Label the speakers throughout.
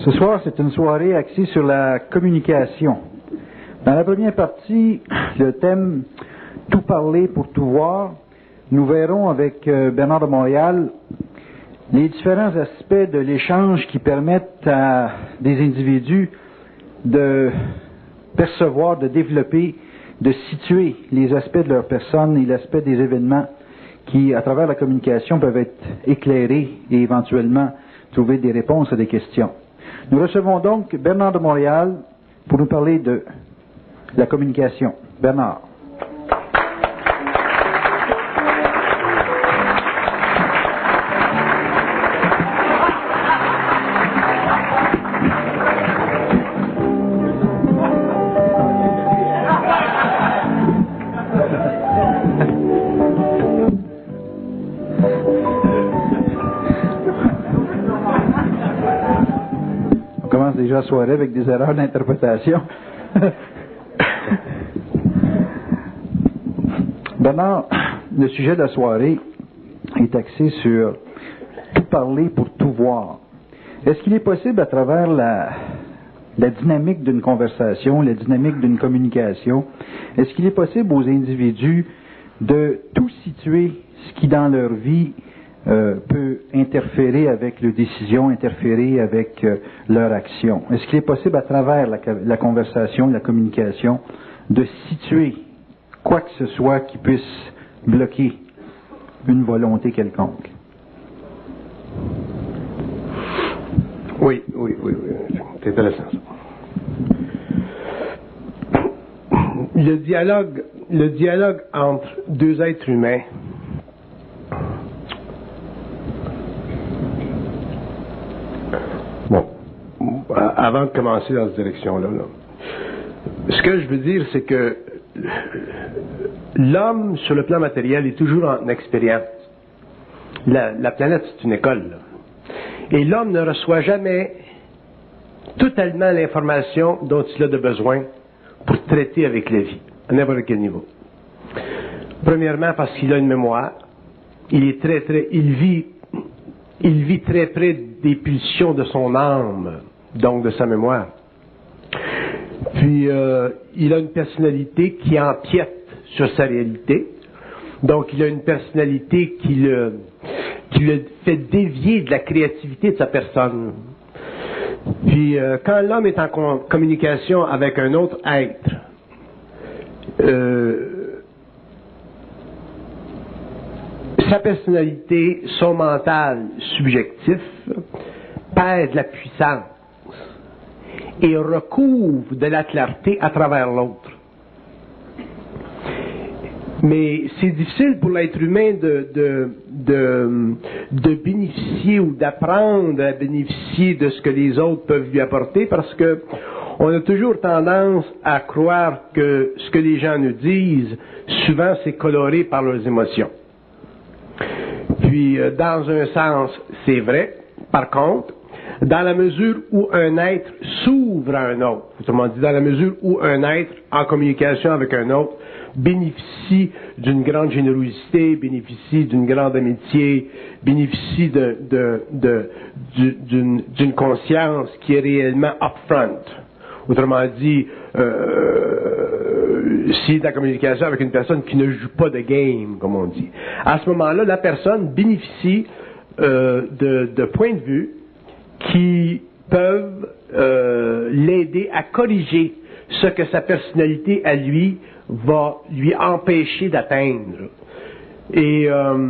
Speaker 1: Ce soir, c'est une soirée axée sur la communication. Dans la première partie, le thème « Tout parler pour tout voir », nous verrons avec Bernard de Montréal les différents aspects de l'échange qui permettent à des individus de percevoir, de développer, de situer les aspects de leur personne et l'aspect des événements qui, à travers la communication, peuvent être éclairés et éventuellement trouver des réponses à des questions. Nous recevons donc Bernard de Montréal pour nous parler de la communication. Bernard. Déjà soirée avec des erreurs d'interprétation. Bernard, le sujet de la soirée est axé sur tout parler pour tout voir. Est-ce qu'il est possible, à travers la dynamique d'une conversation, la dynamique d'une communication, est-ce qu'il est possible aux individus de tout situer ce qui dans leur vie peut interférer avec leurs décisions, interférer avec leur action? Est-ce qu'il est possible, à travers la conversation, la communication, de situer quoi que ce soit qui puisse bloquer une volonté quelconque?
Speaker 2: Oui. C'est intéressant, ça. Le dialogue entre deux êtres humains, avant de commencer dans cette direction-là, ce que je veux dire, c'est que l'homme, sur le plan matériel, est toujours en expérience. La planète, c'est une école, là. Et l'homme ne reçoit jamais totalement l'information dont il a besoin pour traiter avec la vie, à n'importe quel niveau. Premièrement, parce qu'il a une mémoire. Il vit très près des pulsions de son âme, donc de sa mémoire. Puis, il a une personnalité qui empiète sur sa réalité. Donc, il a une personnalité qui le fait dévier de la créativité de sa personne. Puis, quand l'homme est en communication avec un autre être, sa personnalité, son mental subjectif, perd de la puissance et recouvre de la clarté à travers l'autre. Mais c'est difficile pour l'être humain de bénéficier ou d'apprendre à bénéficier de ce que les autres peuvent lui apporter, parce que on a toujours tendance à croire que ce que les gens nous disent, souvent c'est coloré par leurs émotions. Puis, dans un sens, c'est vrai. Par contre, dans la mesure où un être s'ouvre à un autre, autrement dit, dans la mesure où un être en communication avec un autre bénéficie d'une grande générosité, bénéficie d'une grande amitié, bénéficie d'une conscience qui est réellement upfront. Autrement dit, si la communication avec une personne qui ne joue pas de game, comme on dit, à ce moment-là, la personne bénéficie de points de vue qui peuvent l'aider à corriger ce que sa personnalité à lui va lui empêcher d'atteindre. Et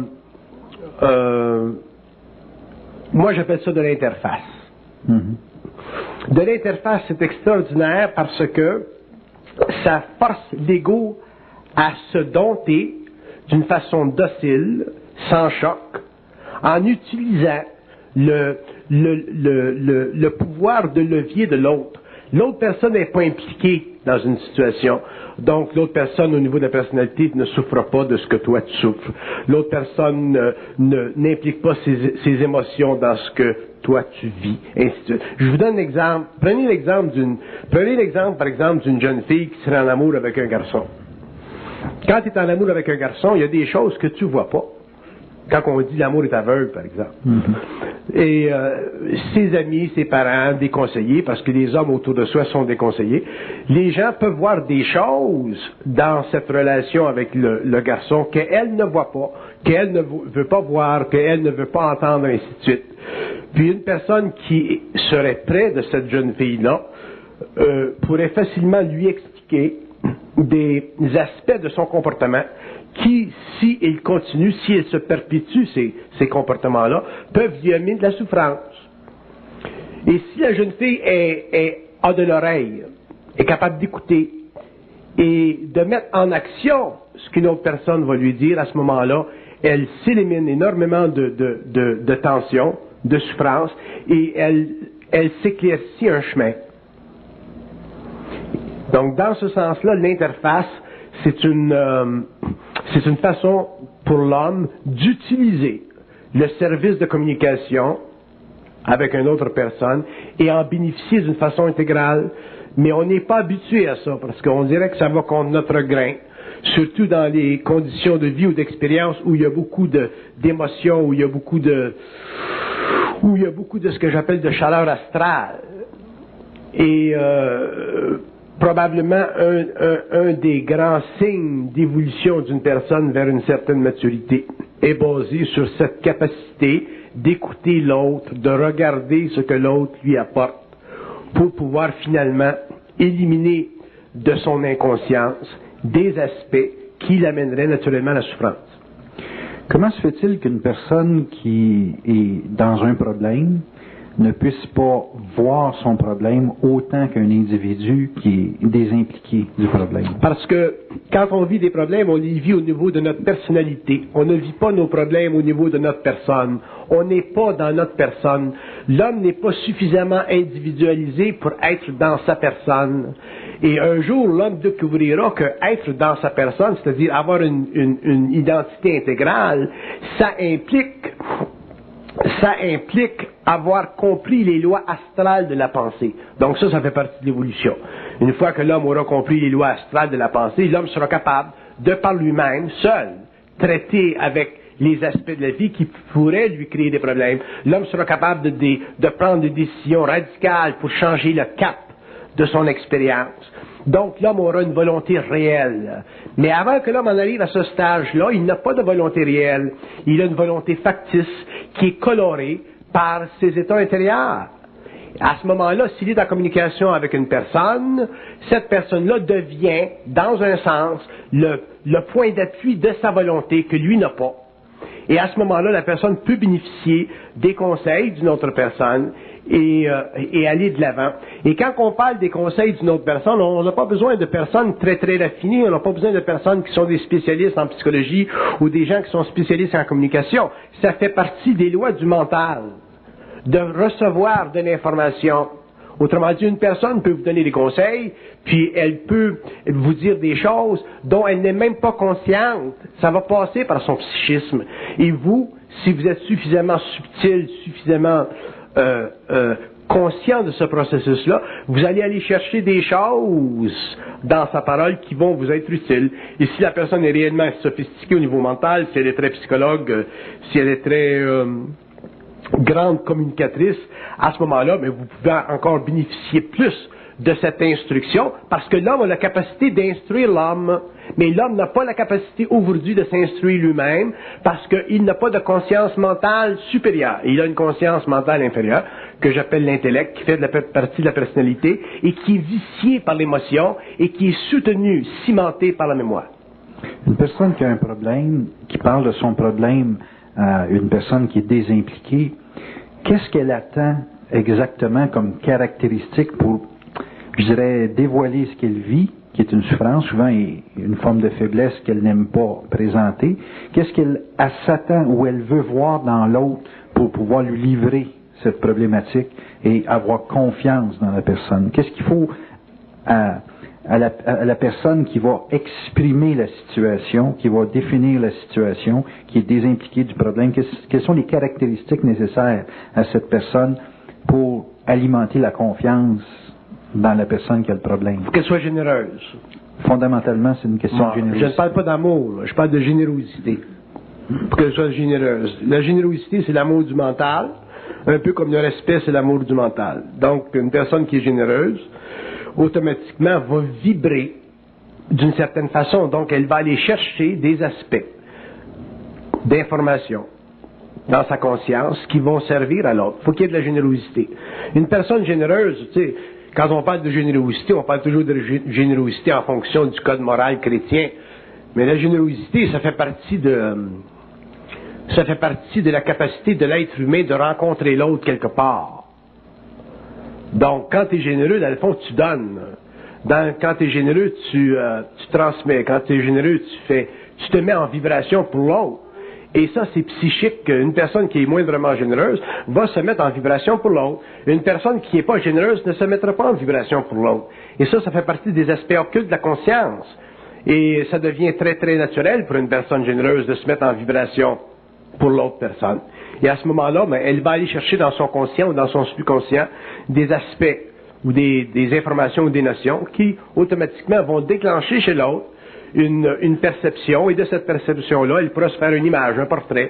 Speaker 2: moi, j'appelle ça de l'interface. Mm-hmm. De l'interface, c'est extraordinaire parce que ça force l'ego à se dompter d'une façon docile, sans choc, en utilisant le pouvoir de levier de l'autre. L'autre personne n'est pas impliquée dans une situation. Donc, l'autre personne, au niveau de la personnalité, ne souffre pas de ce que toi tu souffres. L'autre personne n'implique pas ses émotions dans ce que toi tu vis. Ainsi de suite. Je vous donne un exemple. Prenez l'exemple, par exemple, d'une jeune fille qui serait en amour avec un garçon. Quand tu es en amour avec un garçon, il y a des choses que tu vois pas. Quand on dit l'amour est aveugle, par exemple. Et ses amis, ses parents, des conseillers, parce que les hommes autour de soi sont des conseillers, les gens peuvent voir des choses dans cette relation avec le garçon qu'elle ne voit pas, qu'elle ne veut pas voir, qu'elle ne veut pas entendre, ainsi de suite. Puis une personne qui serait près de cette jeune fille-là pourrait facilement lui expliquer des aspects de son comportement qui, si il continue, si elle se perpétue ces comportements-là, peuvent lui amener de la souffrance. Et si la jeune fille a de l'oreille, est capable d'écouter et de mettre en action ce qu'une autre personne va lui dire, à ce moment-là, elle s'élimine énormément de tension, de souffrance, et elle s'éclaircit un chemin. Donc, dans ce sens-là, l'interface, c'est une façon pour l'homme d'utiliser le service de communication avec une autre personne et en bénéficier d'une façon intégrale. Mais on n'est pas habitué à ça, parce qu'on dirait que ça va contre notre grain, surtout dans les conditions de vie ou d'expérience où il y a beaucoup d'émotions, où il y a beaucoup de ce que j'appelle de chaleur astrale. Et probablement un des grands signes d'évolution d'une personne vers une certaine maturité est basé sur cette capacité d'écouter l'autre, de regarder ce que l'autre lui apporte, pour pouvoir finalement éliminer de son inconscience des aspects qui l'amèneraient naturellement à la souffrance.
Speaker 1: Comment se fait-il qu'une personne qui est dans un problème ne puisse pas voir son problème autant qu'un individu qui est désimpliqué du problème?
Speaker 2: Parce que quand on vit des problèmes, on les vit au niveau de notre personnalité. On ne vit pas nos problèmes au niveau de notre personne. On n'est pas dans notre personne. L'homme n'est pas suffisamment individualisé pour être dans sa personne. Et un jour, l'homme découvrira que être dans sa personne, c'est-à-dire avoir une identité intégrale, ça implique avoir compris les lois astrales de la pensée. Donc ça fait partie de l'évolution. Une fois que l'homme aura compris les lois astrales de la pensée, l'homme sera capable, de par lui-même, seul, traiter avec les aspects de la vie qui pourraient lui créer des problèmes. L'homme sera capable de prendre des décisions radicales pour changer le cap de son expérience. Donc l'homme aura une volonté réelle. Mais avant que l'homme en arrive à ce stage-là, il n'a pas de volonté réelle. Il a une volonté factice qui est colorée par ses états intérieurs. À ce moment-là, s'il est en communication avec une personne, cette personne-là devient, dans un sens, le point d'appui de sa volonté que lui n'a pas. Et à ce moment-là, la personne peut bénéficier des conseils d'une autre personne et aller de l'avant. Et quand on parle des conseils d'une autre personne, on n'a pas besoin de personnes très très raffinées, on n'a pas besoin de personnes qui sont des spécialistes en psychologie ou des gens qui sont spécialistes en communication. Ça fait partie des lois du mental, de recevoir de l'information. Autrement dit, une personne peut vous donner des conseils, puis elle peut vous dire des choses dont elle n'est même pas consciente. Ça va passer par son psychisme. Et vous, si vous êtes suffisamment subtil, suffisamment conscient de ce processus-là, vous allez aller chercher des choses dans sa parole qui vont vous être utiles. Et si la personne est réellement sophistiquée au niveau mental, si elle est très psychologue, si elle est très grande communicatrice, à ce moment-là, mais vous pouvez encore bénéficier plus de cette instruction, parce que l'homme a la capacité d'instruire l'homme, mais l'homme n'a pas la capacité aujourd'hui de s'instruire lui-même, parce qu'il n'a pas de conscience mentale supérieure. Il a une conscience mentale inférieure, que j'appelle l'intellect, qui fait partie de la personnalité, et qui est viciée par l'émotion, et qui est soutenue, cimentée par la mémoire.
Speaker 1: Une personne qui a un problème, qui parle de son problème à une personne qui est désimpliquée, qu'est-ce qu'elle attend exactement comme caractéristique pour, je dirais, dévoiler ce qu'elle vit, qui est une souffrance, souvent une forme de faiblesse qu'elle n'aime pas présenter? Qu'est-ce qu'elle s'attend ou elle veut voir dans l'autre pour pouvoir lui livrer cette problématique et avoir confiance dans la personne? Qu'est-ce qu'il faut à la personne qui va exprimer la situation, qui va définir la situation, qui est désimpliquée du problème? Quelles sont les caractéristiques nécessaires à cette personne pour alimenter la confiance dans la personne qui a le problème?
Speaker 2: Il faut qu'elle soit généreuse.
Speaker 1: Fondamentalement, c'est une question de générosité.
Speaker 2: Je ne parle pas d'amour, je parle de générosité. pour qu'elle soit généreuse. La générosité, c'est l'amour du mental, un peu comme le respect, c'est l'amour du mental. Donc, une personne qui est généreuse, automatiquement, va vibrer d'une certaine façon. Donc, elle va aller chercher des aspects d'information dans sa conscience qui vont servir à l'autre. Il faut qu'il y ait de la générosité. Une personne généreuse, tu sais, quand on parle de générosité, on parle toujours de générosité en fonction du code moral chrétien. Mais la générosité, ça fait partie de la capacité de l'être humain de rencontrer l'autre quelque part. Donc, quand tu es généreux, dans le fond, tu donnes. Quand tu es généreux, tu transmets. Quand tu es généreux, tu te mets en vibration pour l'autre. Et ça, c'est psychique. Une personne qui est moindrement généreuse va se mettre en vibration pour l'autre. Une personne qui n'est pas généreuse ne se mettra pas en vibration pour l'autre. Et ça fait partie des aspects occultes de la conscience. Et ça devient très, très naturel pour une personne généreuse de se mettre en vibration pour l'autre personne. Et à ce moment-là, elle va aller chercher dans son conscient ou dans son subconscient des aspects ou des informations ou des notions qui, automatiquement, vont déclencher chez l'autre une perception, et de cette perception-là, elle pourra se faire une image, un portrait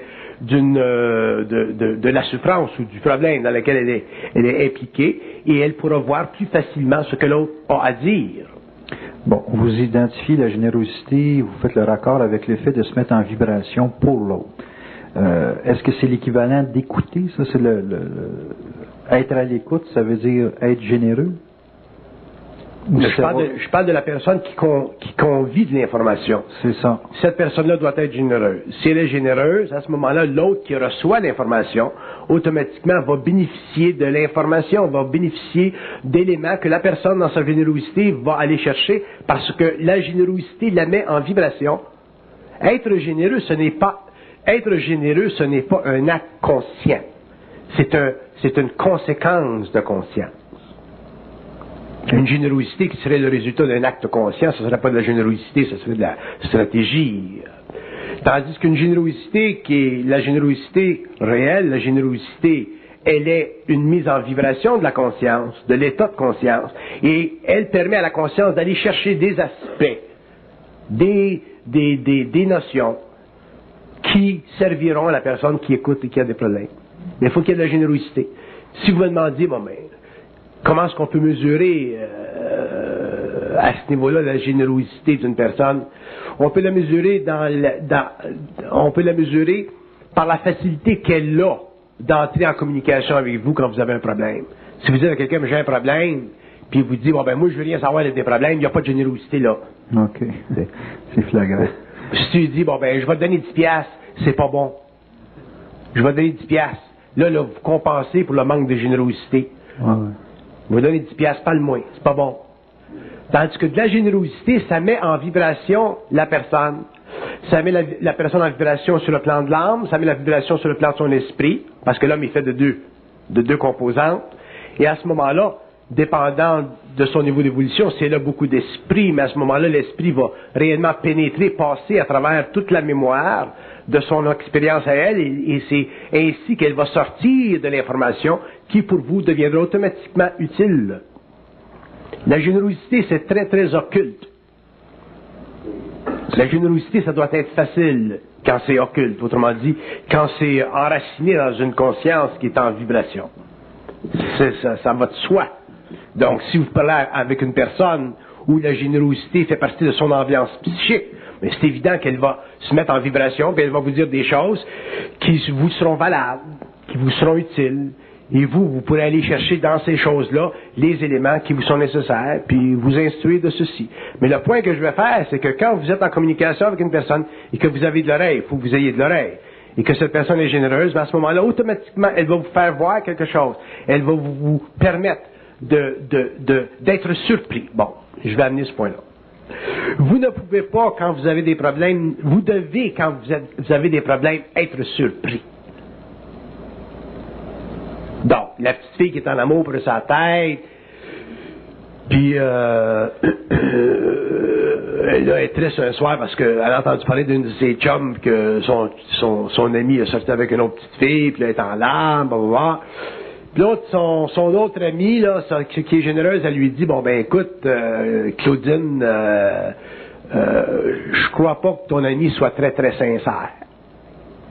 Speaker 2: de la souffrance ou du problème dans lequel elle est impliquée, et elle pourra voir plus facilement ce que l'autre a à dire.
Speaker 1: Bon, vous identifiez la générosité, vous faites le raccord avec le fait de se mettre en vibration pour l'autre. Est-ce que c'est l'équivalent d'écouter? Ça, c'est être à l'écoute, ça veut dire être généreux?
Speaker 2: Je parle de la personne qui convie de l'information.
Speaker 1: C'est ça.
Speaker 2: Cette personne-là doit être généreuse. Si elle est généreuse, à ce moment-là, l'autre qui reçoit l'information, automatiquement va bénéficier de l'information, va bénéficier d'éléments que la personne, dans sa générosité, va aller chercher, parce que la générosité la met en vibration. Être généreux, ce n'est pas un acte conscient. C'est une conséquence de conscience. Une générosité qui serait le résultat d'un acte conscient, ce ne serait pas de la générosité, ce serait de la stratégie. Tandis qu'une générosité qui est la générosité réelle, la générosité, elle est une mise en vibration de la conscience, de l'état de conscience, et elle permet à la conscience d'aller chercher des aspects, des notions qui serviront à la personne qui écoute et qui a des problèmes. Mais il faut qu'il y ait de la générosité. Si vous me demandiez, comment est-ce qu'on peut mesurer à ce niveau-là la générosité d'une personne? On peut la mesurer on peut la mesurer par la facilité qu'elle a d'entrer en communication avec vous quand vous avez un problème. Si vous dites à quelqu'un, j'ai un problème, puis il vous dit, moi je veux rien savoir des problèmes, il n'y a pas de générosité là.
Speaker 1: OK. C'est flagrant.
Speaker 2: Si tu dis, je vais te donner 10 piastres, c'est pas bon. Je vais te donner 10 piastres. Là, vous compensez pour le manque de générosité.
Speaker 1: Ouais.
Speaker 2: Vous donnez 10 piastres, pas le moins. C'est pas bon. Tandis que de la générosité, ça met en vibration la personne. Ça met la personne en vibration sur le plan de l'âme, ça met la vibration sur le plan de son esprit, parce que l'homme est fait de deux composantes. Et à ce moment-là, dépendant de son niveau d'évolution, c'est là beaucoup d'esprit, mais à ce moment-là, l'esprit va réellement pénétrer, passer à travers toute la mémoire de son expérience à elle, et c'est ainsi qu'elle va sortir de l'information qui, pour vous, deviendra automatiquement utile. La générosité, c'est très, très occulte. La générosité, ça doit être facile quand c'est occulte, autrement dit, quand c'est enraciné dans une conscience qui est en vibration. Ça va de soi. Donc, si vous parlez avec une personne où la générosité fait partie de son ambiance psychique, mais c'est évident qu'elle va se mettre en vibration, puis elle va vous dire des choses qui vous seront valables, qui vous seront utiles, et vous pourrez aller chercher dans ces choses-là les éléments qui vous sont nécessaires, puis vous instruire de ceci. Mais le point que je vais faire, c'est que quand vous êtes en communication avec une personne et que vous avez de l'oreille, il faut que vous ayez de l'oreille, et que cette personne est généreuse, à ce moment-là, automatiquement, elle va vous faire voir quelque chose. Elle va vous permettre d'être surpris. Bon, je vais amener ce point-là. Vous ne pouvez pas, quand vous avez des problèmes, vous devez, quand vous avez des problèmes, être surpris. Donc, la petite fille qui est en amour pour sa tête, puis elle est triste un soir parce qu'elle a entendu parler d'une de ses chums que son ami a sorti avec une autre petite fille, puis elle est en larmes, blablabla. Puis l'autre, son autre amie, là, qui est généreuse, elle lui dit, écoute, Claudine, je crois pas que ton ami soit très, très sincère.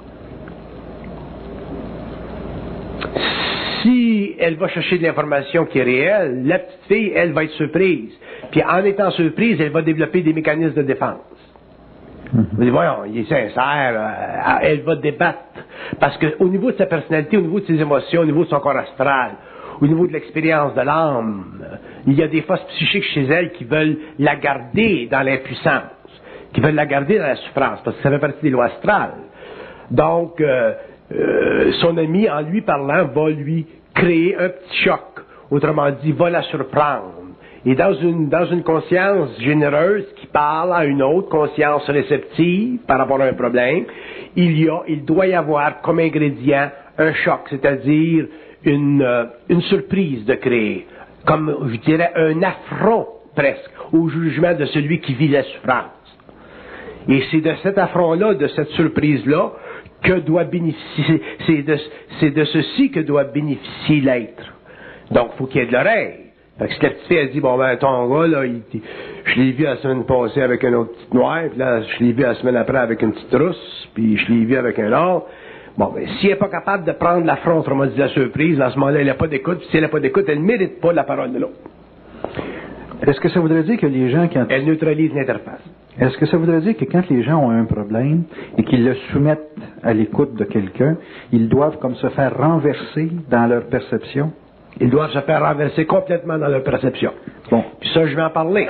Speaker 2: Si elle va chercher de l'information qui est réelle, la petite fille, elle va être surprise. Puis en étant surprise, elle va développer des mécanismes de défense. Vous dites, voyons, il est sincère, elle va débattre. Parce qu'au niveau de sa personnalité, au niveau de ses émotions, au niveau de son corps astral, au niveau de l'expérience de l'âme, il y a des forces psychiques chez elle qui veulent la garder dans l'impuissance, qui veulent la garder dans la souffrance, parce que ça fait partie des lois astrales. Donc, son ami, en lui parlant, va lui créer un petit choc. Autrement dit, va la surprendre. Et dans une conscience généreuse qui parle à une autre conscience réceptive par rapport à un problème, il doit y avoir comme ingrédient un choc, c'est-à-dire une surprise de créer, comme je dirais un affront presque au jugement de celui qui vit la souffrance. Et c'est de cet affront-là, de cette surprise-là, que doit bénéficier, c'est de ceci que doit bénéficier l'être. Donc, il faut qu'il y ait de l'oreille. Fait que si la petite fille, elle dit, bon ben, ton gars, là, je l'ai vu la semaine passée avec un autre petit noir, puis là, je l'ai vu la semaine après avec une petite rousse, puis je l'ai vu avec un autre. Bon, ben, si elle n'est pas capable de prendre l'affront, autrement dit la surprise, à ce moment-là, elle n'a pas d'écoute, puis si elle n'a pas d'écoute, elle ne mérite pas la parole de l'autre.
Speaker 1: Est-ce que ça voudrait dire que les gens, quand...
Speaker 2: Elle neutralise l'interface.
Speaker 1: Est-ce que ça voudrait dire que quand les gens ont un problème et qu'ils le soumettent à l'écoute de quelqu'un, ils doivent comme se faire renverser dans leur perception?
Speaker 2: Ils doivent se faire renverser complètement dans leur perception.
Speaker 1: Bon.
Speaker 2: Puis ça, je vais en parler.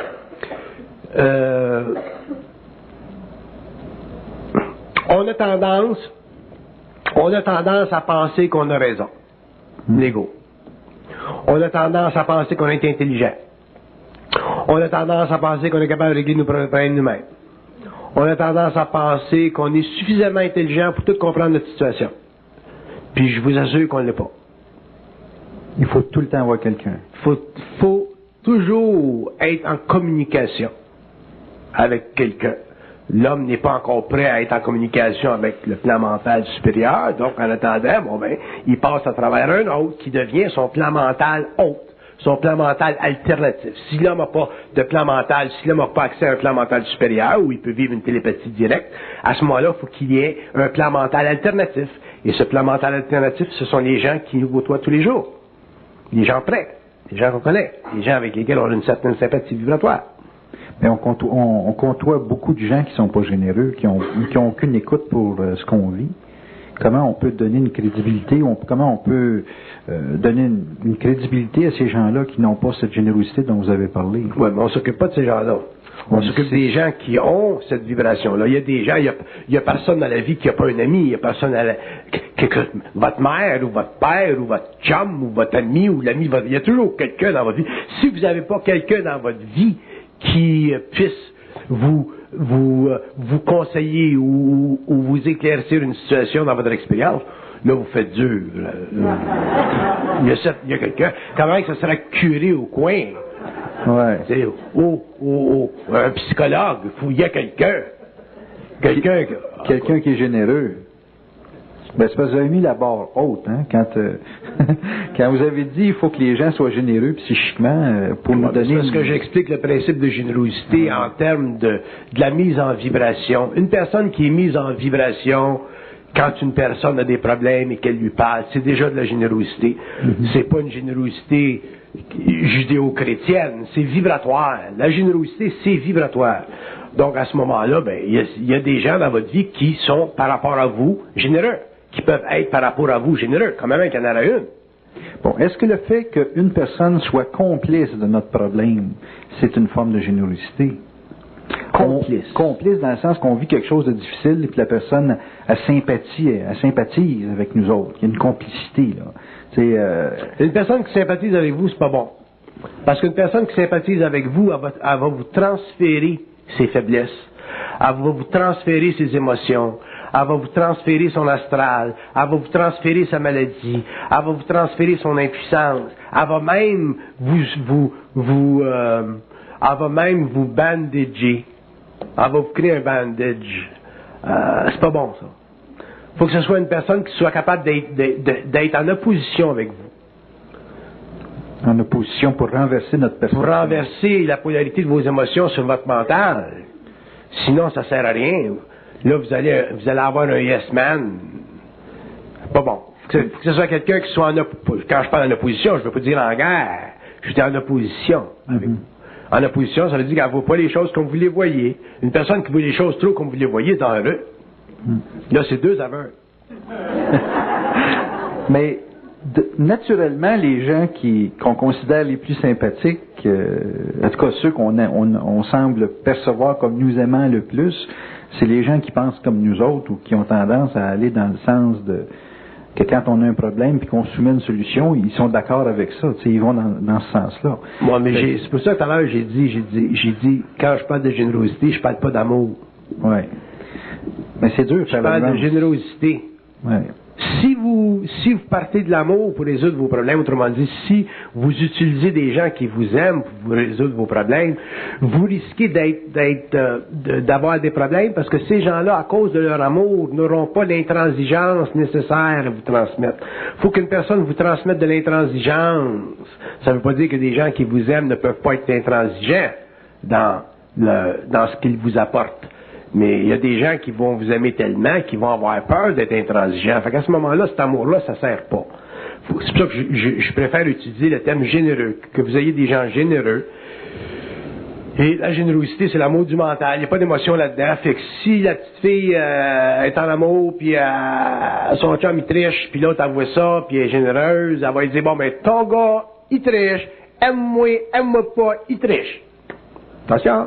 Speaker 2: On a tendance à penser qu'on a raison. L'ego. On a tendance à penser qu'on est intelligent. On a tendance à penser qu'on est capable de régler nos problèmes nous-mêmes. On a tendance à penser qu'on est suffisamment intelligent pour tout comprendre notre situation. Puis je vous assure qu'on ne l'est pas.
Speaker 1: Il faut tout le temps avoir quelqu'un.
Speaker 2: Il faut toujours être en communication avec quelqu'un. L'homme n'est pas encore prêt à être en communication avec le plan mental supérieur, donc en attendant, bon ben, il passe à travers un autre qui devient son plan mental autre, son plan mental alternatif. Si l'homme n'a pas de plan mental, si l'homme n'a pas accès à un plan mental supérieur où il peut vivre une télépathie directe, à ce moment-là, il faut qu'il y ait un plan mental alternatif. Et ce plan mental alternatif, ce sont les gens qui nous côtoient tous les jours. Les gens prêts, les gens qu'on connaît, les gens avec lesquels on a une certaine sympathie vibratoire.
Speaker 1: Mais on côtoie beaucoup de gens qui sont pas généreux, qui ont aucune écoute pour ce qu'on vit. Comment on peut donner une crédibilité, comment on peut donner une crédibilité à ces gens-là qui n'ont pas cette générosité dont vous avez parlé?
Speaker 2: Oui, mais on s'occupe pas de ces gens-là. On s'occupe des gens qui ont cette vibration-là. Il y a des gens, il y a personne dans la vie qui n'a pas un ami, il y a personne votre mère, ou votre père, ou votre chum, ou votre ami, ou l'ami, il y a toujours quelqu'un dans votre vie. Si vous n'avez pas quelqu'un dans votre vie qui puisse vous conseiller ou vous éclaircir une situation dans votre expérience, là, vous faites dur. Il y a quelqu'un. Comment que ça serait curé au coin?
Speaker 1: Ouais.
Speaker 2: C'est un psychologue, il y a quelqu'un.
Speaker 1: Quelqu'un qui est généreux. Ben, c'est parce que vous avez mis la barre haute, hein, quand vous avez dit il faut que les gens soient généreux psychiquement pour nous donner...
Speaker 2: Parce que j'explique le principe de générosité en termes de la mise en vibration. Une personne qui est mise en vibration, quand une personne a des problèmes et qu'elle lui parle, c'est déjà de la générosité. C'est pas une générosité judéo-chrétienne, c'est vibratoire. La générosité, c'est vibratoire. Donc, à ce moment-là, ben, il y a des gens dans votre vie qui sont, par rapport à vous, généreux, qui peuvent être, par rapport à vous, généreux, quand même qu'il y en aura une.
Speaker 1: Bon, est-ce que le fait qu'une personne soit complice de notre problème, c'est une forme de générosité? Complice dans le sens qu'on vit quelque chose de difficile et puis la personne elle sympathise avec nous autres. Il y a une complicité, là.
Speaker 2: Une personne qui sympathise avec vous, c'est pas bon. Parce qu'une personne qui sympathise avec vous, elle va vous transférer ses faiblesses. Elle va vous transférer ses émotions. Elle va vous transférer son astral. Elle va vous transférer sa maladie. Elle va vous transférer son impuissance. Elle va même elle va même vous bandager. Elle va vous créer un bandage. C'est pas bon, ça. Faut que ce soit une personne qui soit capable d'être en opposition avec vous.
Speaker 1: En opposition pour renverser notre perception.
Speaker 2: Pour renverser la polarité de vos émotions sur votre mental. Sinon, ça sert à rien. Là, vous allez avoir un yes man. Pas bon. faut que ce soit quelqu'un qui soit en opposition. Quand je parle en opposition, je ne veux pas dire en guerre. J'étais en opposition avec vous. En opposition, ça veut dire qu'elle ne voit pas les choses comme vous les voyez. Une personne qui voit les choses trop comme vous les voyez est en heureux. Là, c'est deux aveugles.
Speaker 1: Mais naturellement, les gens qu'on considère les plus sympathiques, en tout cas ceux on semble percevoir comme nous aimant le plus, c'est les gens qui pensent comme nous autres ou qui ont tendance à aller dans le sens que quand on a un problème puis qu'on soumet une solution, ils sont d'accord avec ça. Ils vont dans ce sens-là.
Speaker 2: Moi, mais c'est pour ça que tout à l'heure j'ai dit, quand je parle de générosité, je parle pas d'amour.
Speaker 1: Ouais. Mais c'est dur.
Speaker 2: Je parle de générosité.
Speaker 1: Ouais.
Speaker 2: Si vous partez de l'amour pour résoudre vos problèmes, autrement dit, si vous utilisez des gens qui vous aiment pour vous résoudre vos problèmes, vous risquez d'avoir des problèmes parce que ces gens-là, à cause de leur amour, n'auront pas l'intransigeance nécessaire à vous transmettre. Il faut qu'une personne vous transmette de l'intransigeance. Ça ne veut pas dire que des gens qui vous aiment ne peuvent pas être intransigeants dans ce qu'ils vous apportent. Mais il y a des gens qui vont vous aimer tellement qu'ils vont avoir peur d'être intransigeants. Fait qu'à ce moment-là, cet amour-là, ça sert pas. C'est pour ça que je préfère utiliser le terme généreux, que vous ayez des gens généreux. Et la générosité, c'est l'amour du mental. Il n'y a pas d'émotion là-dedans. Fait que si la petite fille est en amour, puis son chum, il triche, puis l'autre, elle voit ça, puis elle est généreuse, elle va lui dire, bon, ben, ton gars, il triche, aime-moi, aime-moi pas, il triche. Attention.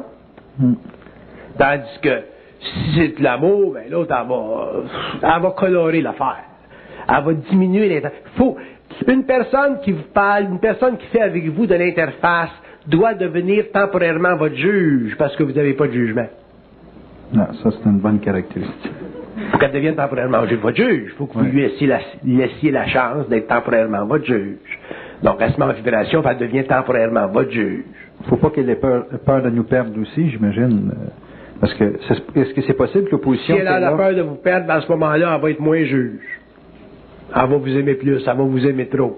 Speaker 2: Tandis que, si c'est de l'amour, ben l'autre, elle va colorer l'affaire. Elle va diminuer l'interaction. Une personne qui vous parle, une personne qui fait avec vous de l'interface, doit devenir temporairement votre juge, parce que vous n'avez pas de jugement.
Speaker 1: Non, ça c'est une bonne caractéristique.
Speaker 2: Il faut qu'elle devienne temporairement votre juge. Il faut que vous lui laissiez la chance d'être temporairement votre juge. Donc, elle se met en vibration, elle devient temporairement votre juge.
Speaker 1: Il ne faut pas qu'elle ait peur de nous perdre aussi, j'imagine. Parce que, est-ce que c'est possible que l'opposition...
Speaker 2: Si elle a la peur de vous perdre, à ce moment-là, elle va être moins juge. Elle va vous aimer plus, elle va vous aimer trop.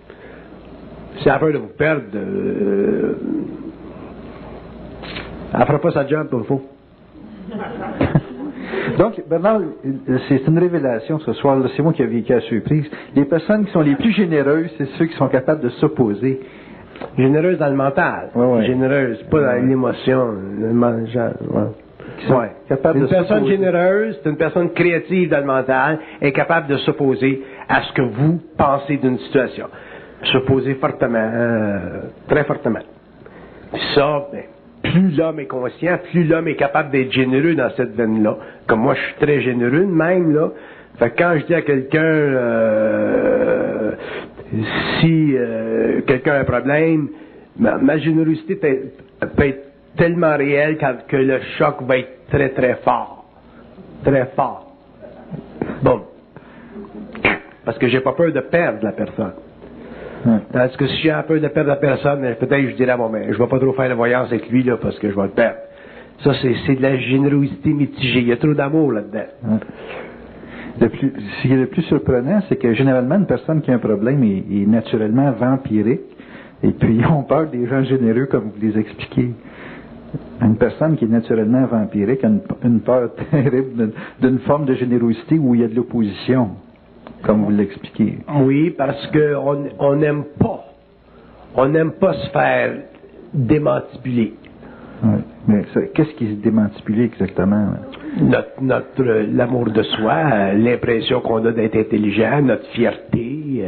Speaker 2: Si elle a peur de vous perdre, elle ne fera pas sa job comme il faut.
Speaker 1: Donc, Bernard, c'est une révélation ce soir, c'est moi qui ai vécu la surprise. Les personnes qui sont les plus généreuses, c'est ceux qui sont capables de s'opposer.
Speaker 2: Généreuse dans le mental.
Speaker 1: Ouais.
Speaker 2: Généreuse, pas dans l'émotion. Une personne généreuse, c'est une personne créative dans le mental, est capable de s'opposer à ce que vous pensez d'une situation. S'opposer fortement, très fortement. Puis ça, ben, plus l'homme est conscient, plus l'homme est capable d'être généreux dans cette veine-là. Comme moi, je suis très généreux de même, là. Fait que quand je dis à quelqu'un, si quelqu'un a un problème, ma générosité peut être tellement réelle que le choc va être très, très fort. Très fort. Bon. Parce que j'ai pas peur de perdre la personne. Tandis que si j'ai peur de perdre la personne, peut-être je dirais, bon, ben, je vais pas trop faire la voyance avec lui, là, parce que je vais le perdre. Ça, c'est de la générosité mitigée. Il y a trop d'amour là-dedans.
Speaker 1: Ce qui est le plus surprenant, c'est que généralement, une personne qui a un problème est naturellement vampirique, et puis ils ont peur des gens généreux, comme vous les expliquez. Une personne qui est naturellement vampirique a une peur terrible d'une forme de générosité où il y a de l'opposition, comme vous l'expliquez.
Speaker 2: Oui, parce que on n'aime pas se faire démantipuler.
Speaker 1: Oui. Mais qu'est-ce qui se démantipule exactement?
Speaker 2: L'amour de soi, l'impression qu'on a d'être intelligent, notre fierté.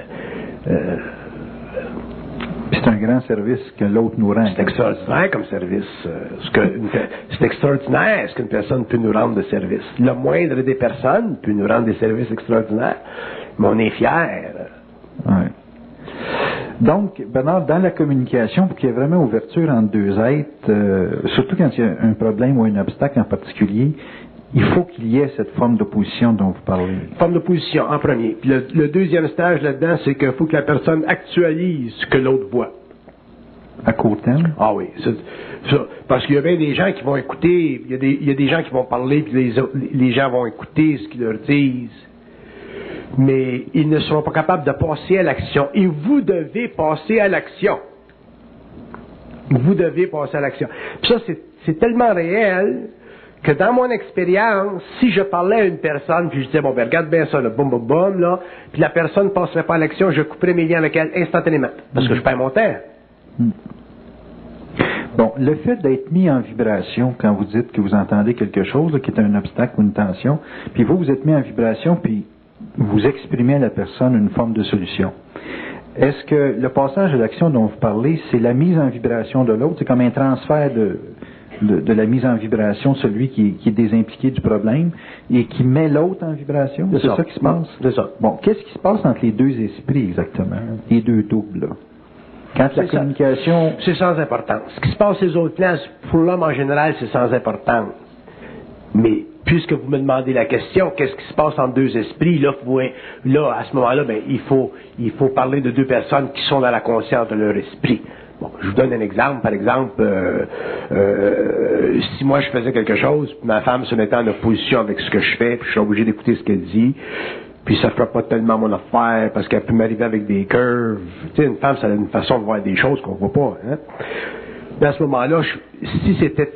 Speaker 1: C'est un grand service que l'autre nous rend.
Speaker 2: C'est extraordinaire comme service. C'est extraordinaire ce qu'une personne peut nous rendre de service. Le moindre des personnes peut nous rendre des services extraordinaires, mais on est fiers.
Speaker 1: Oui. Donc, Bernard, dans la communication, pour qu'il y ait vraiment ouverture entre deux êtres, surtout quand il y a un problème ou un obstacle en particulier, il faut qu'il y ait cette forme d'opposition dont vous parlez.
Speaker 2: Forme d'opposition, en premier. Puis le deuxième stage là-dedans, c'est qu'il faut que la personne actualise ce que l'autre voit.
Speaker 1: À court terme?
Speaker 2: Ah oui. Parce qu'il y a bien des gens qui vont écouter, il y a des gens qui vont parler, puis les gens vont écouter ce qu'ils leur disent. Mais ils ne seront pas capables de passer à l'action. Et vous devez passer à l'action. Vous devez passer à l'action. Puis ça, c'est tellement réel que dans mon expérience, si je parlais à une personne, puis je disais, bon, ben, regarde bien ça, le boum, boum, boum, là, puis la personne ne passerait pas à l'action, je couperais mes liens avec elle instantanément, parce que je perds mon temps.
Speaker 1: Bon, le fait d'être mis en vibration, quand vous dites que vous entendez quelque chose là, qui est un obstacle ou une tension, puis vous êtes mis en vibration, puis vous exprimez à la personne une forme de solution. Est-ce que le passage à l'action dont vous parlez, c'est la mise en vibration de l'autre, c'est comme un transfert de la mise en vibration de celui qui est désimpliqué du problème et qui met l'autre en vibration? C'est ça qui se passe?
Speaker 2: C'est ça.
Speaker 1: Bon, qu'est-ce qui se passe entre les deux esprits exactement, les deux doubles, là? Quand la communication...
Speaker 2: C'est sans importance. Ce qui se passe sur les autres plans, pour l'homme en général, c'est sans importance. Mais, puisque vous me demandez la question, qu'est-ce qui se passe entre deux esprits, là, à ce moment-là, ben, il faut parler de deux personnes qui sont dans la conscience de leur esprit. Bon, je vous donne un exemple. Par exemple, si moi je faisais quelque chose, puis ma femme se mettait en opposition avec ce que je fais, puis je suis obligé d'écouter ce qu'elle dit, puis ça ne fera pas tellement mon affaire, parce qu'elle peut m'arriver avec des curves. Tu sais, une femme, ça a une façon de voir des choses qu'on ne voit pas. Hein? Mais à ce moment-là, si c'était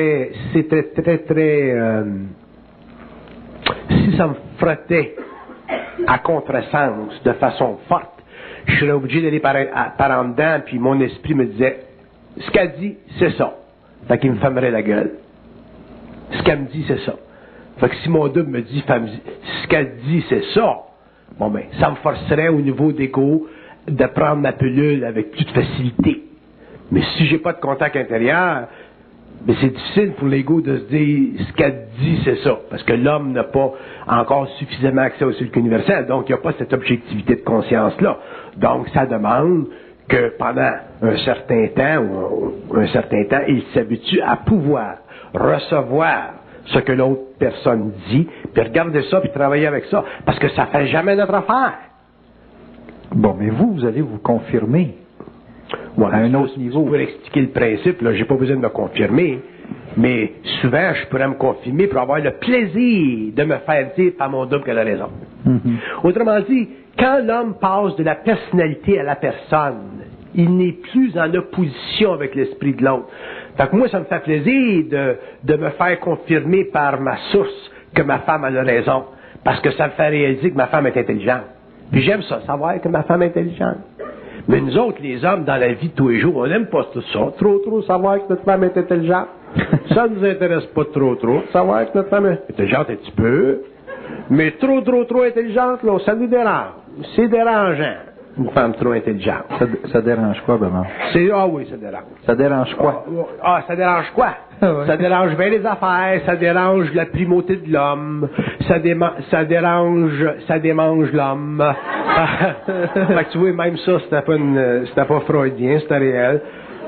Speaker 2: si ça me frottait à contresens de façon forte, je serais obligé d'aller par en dedans, puis mon esprit me disait, ce qu'elle dit, c'est ça. Fait qu'il me fermerait la gueule. Ce qu'elle me dit, c'est ça. Fait que si mon double me dit, ce qu'elle dit, c'est ça, bon ben, ça me forcerait au niveau d'ego de prendre ma pilule avec plus de facilité. Mais si j'ai pas de contact intérieur, mais c'est difficile pour l'ego de se dire ce qu'elle dit, c'est ça. Parce que l'homme n'a pas encore suffisamment accès au circuit universel. Donc, il n'y a pas cette objectivité de conscience-là. Donc, ça demande que pendant un certain temps, il s'habitue à pouvoir recevoir ce que l'autre personne dit, puis regarder ça, puis travailler avec ça. Parce que ça ne fait jamais notre affaire.
Speaker 1: Bon, mais vous allez vous confirmer.
Speaker 2: Voilà,
Speaker 1: à un autre niveau.
Speaker 2: Pour expliquer le principe, là, j'ai pas besoin de me confirmer, mais souvent, je pourrais me confirmer pour avoir le plaisir de me faire dire par mon double qu'elle a raison. Mm-hmm. Autrement dit, quand l'homme passe de la personnalité à la personne, il n'est plus en opposition avec l'esprit de l'autre. Fait que moi, ça me fait plaisir de me faire confirmer par ma source que ma femme a raison, parce que ça me fait réaliser que ma femme est intelligente. Puis j'aime ça, savoir que ma femme est intelligente. Mais nous autres, les hommes, dans la vie de tous les jours, on n'aime pas tout ça. Trop savoir que notre femme est intelligente. Ça ne nous intéresse pas trop. Savoir que notre femme est intelligente un petit peu. Mais trop intelligente, là, ça nous dérange. C'est dérangeant, une femme trop intelligente.
Speaker 1: Ça dérange quoi, Bernard?
Speaker 2: Ah oui, ça dérange.
Speaker 1: Ça dérange quoi?
Speaker 2: Ça dérange quoi? Ouais. Ça dérange bien les affaires, ça dérange la primauté de l'homme, ça démange l'homme. Fait que tu vois, même ça, c'était pas freudien, c'était réel.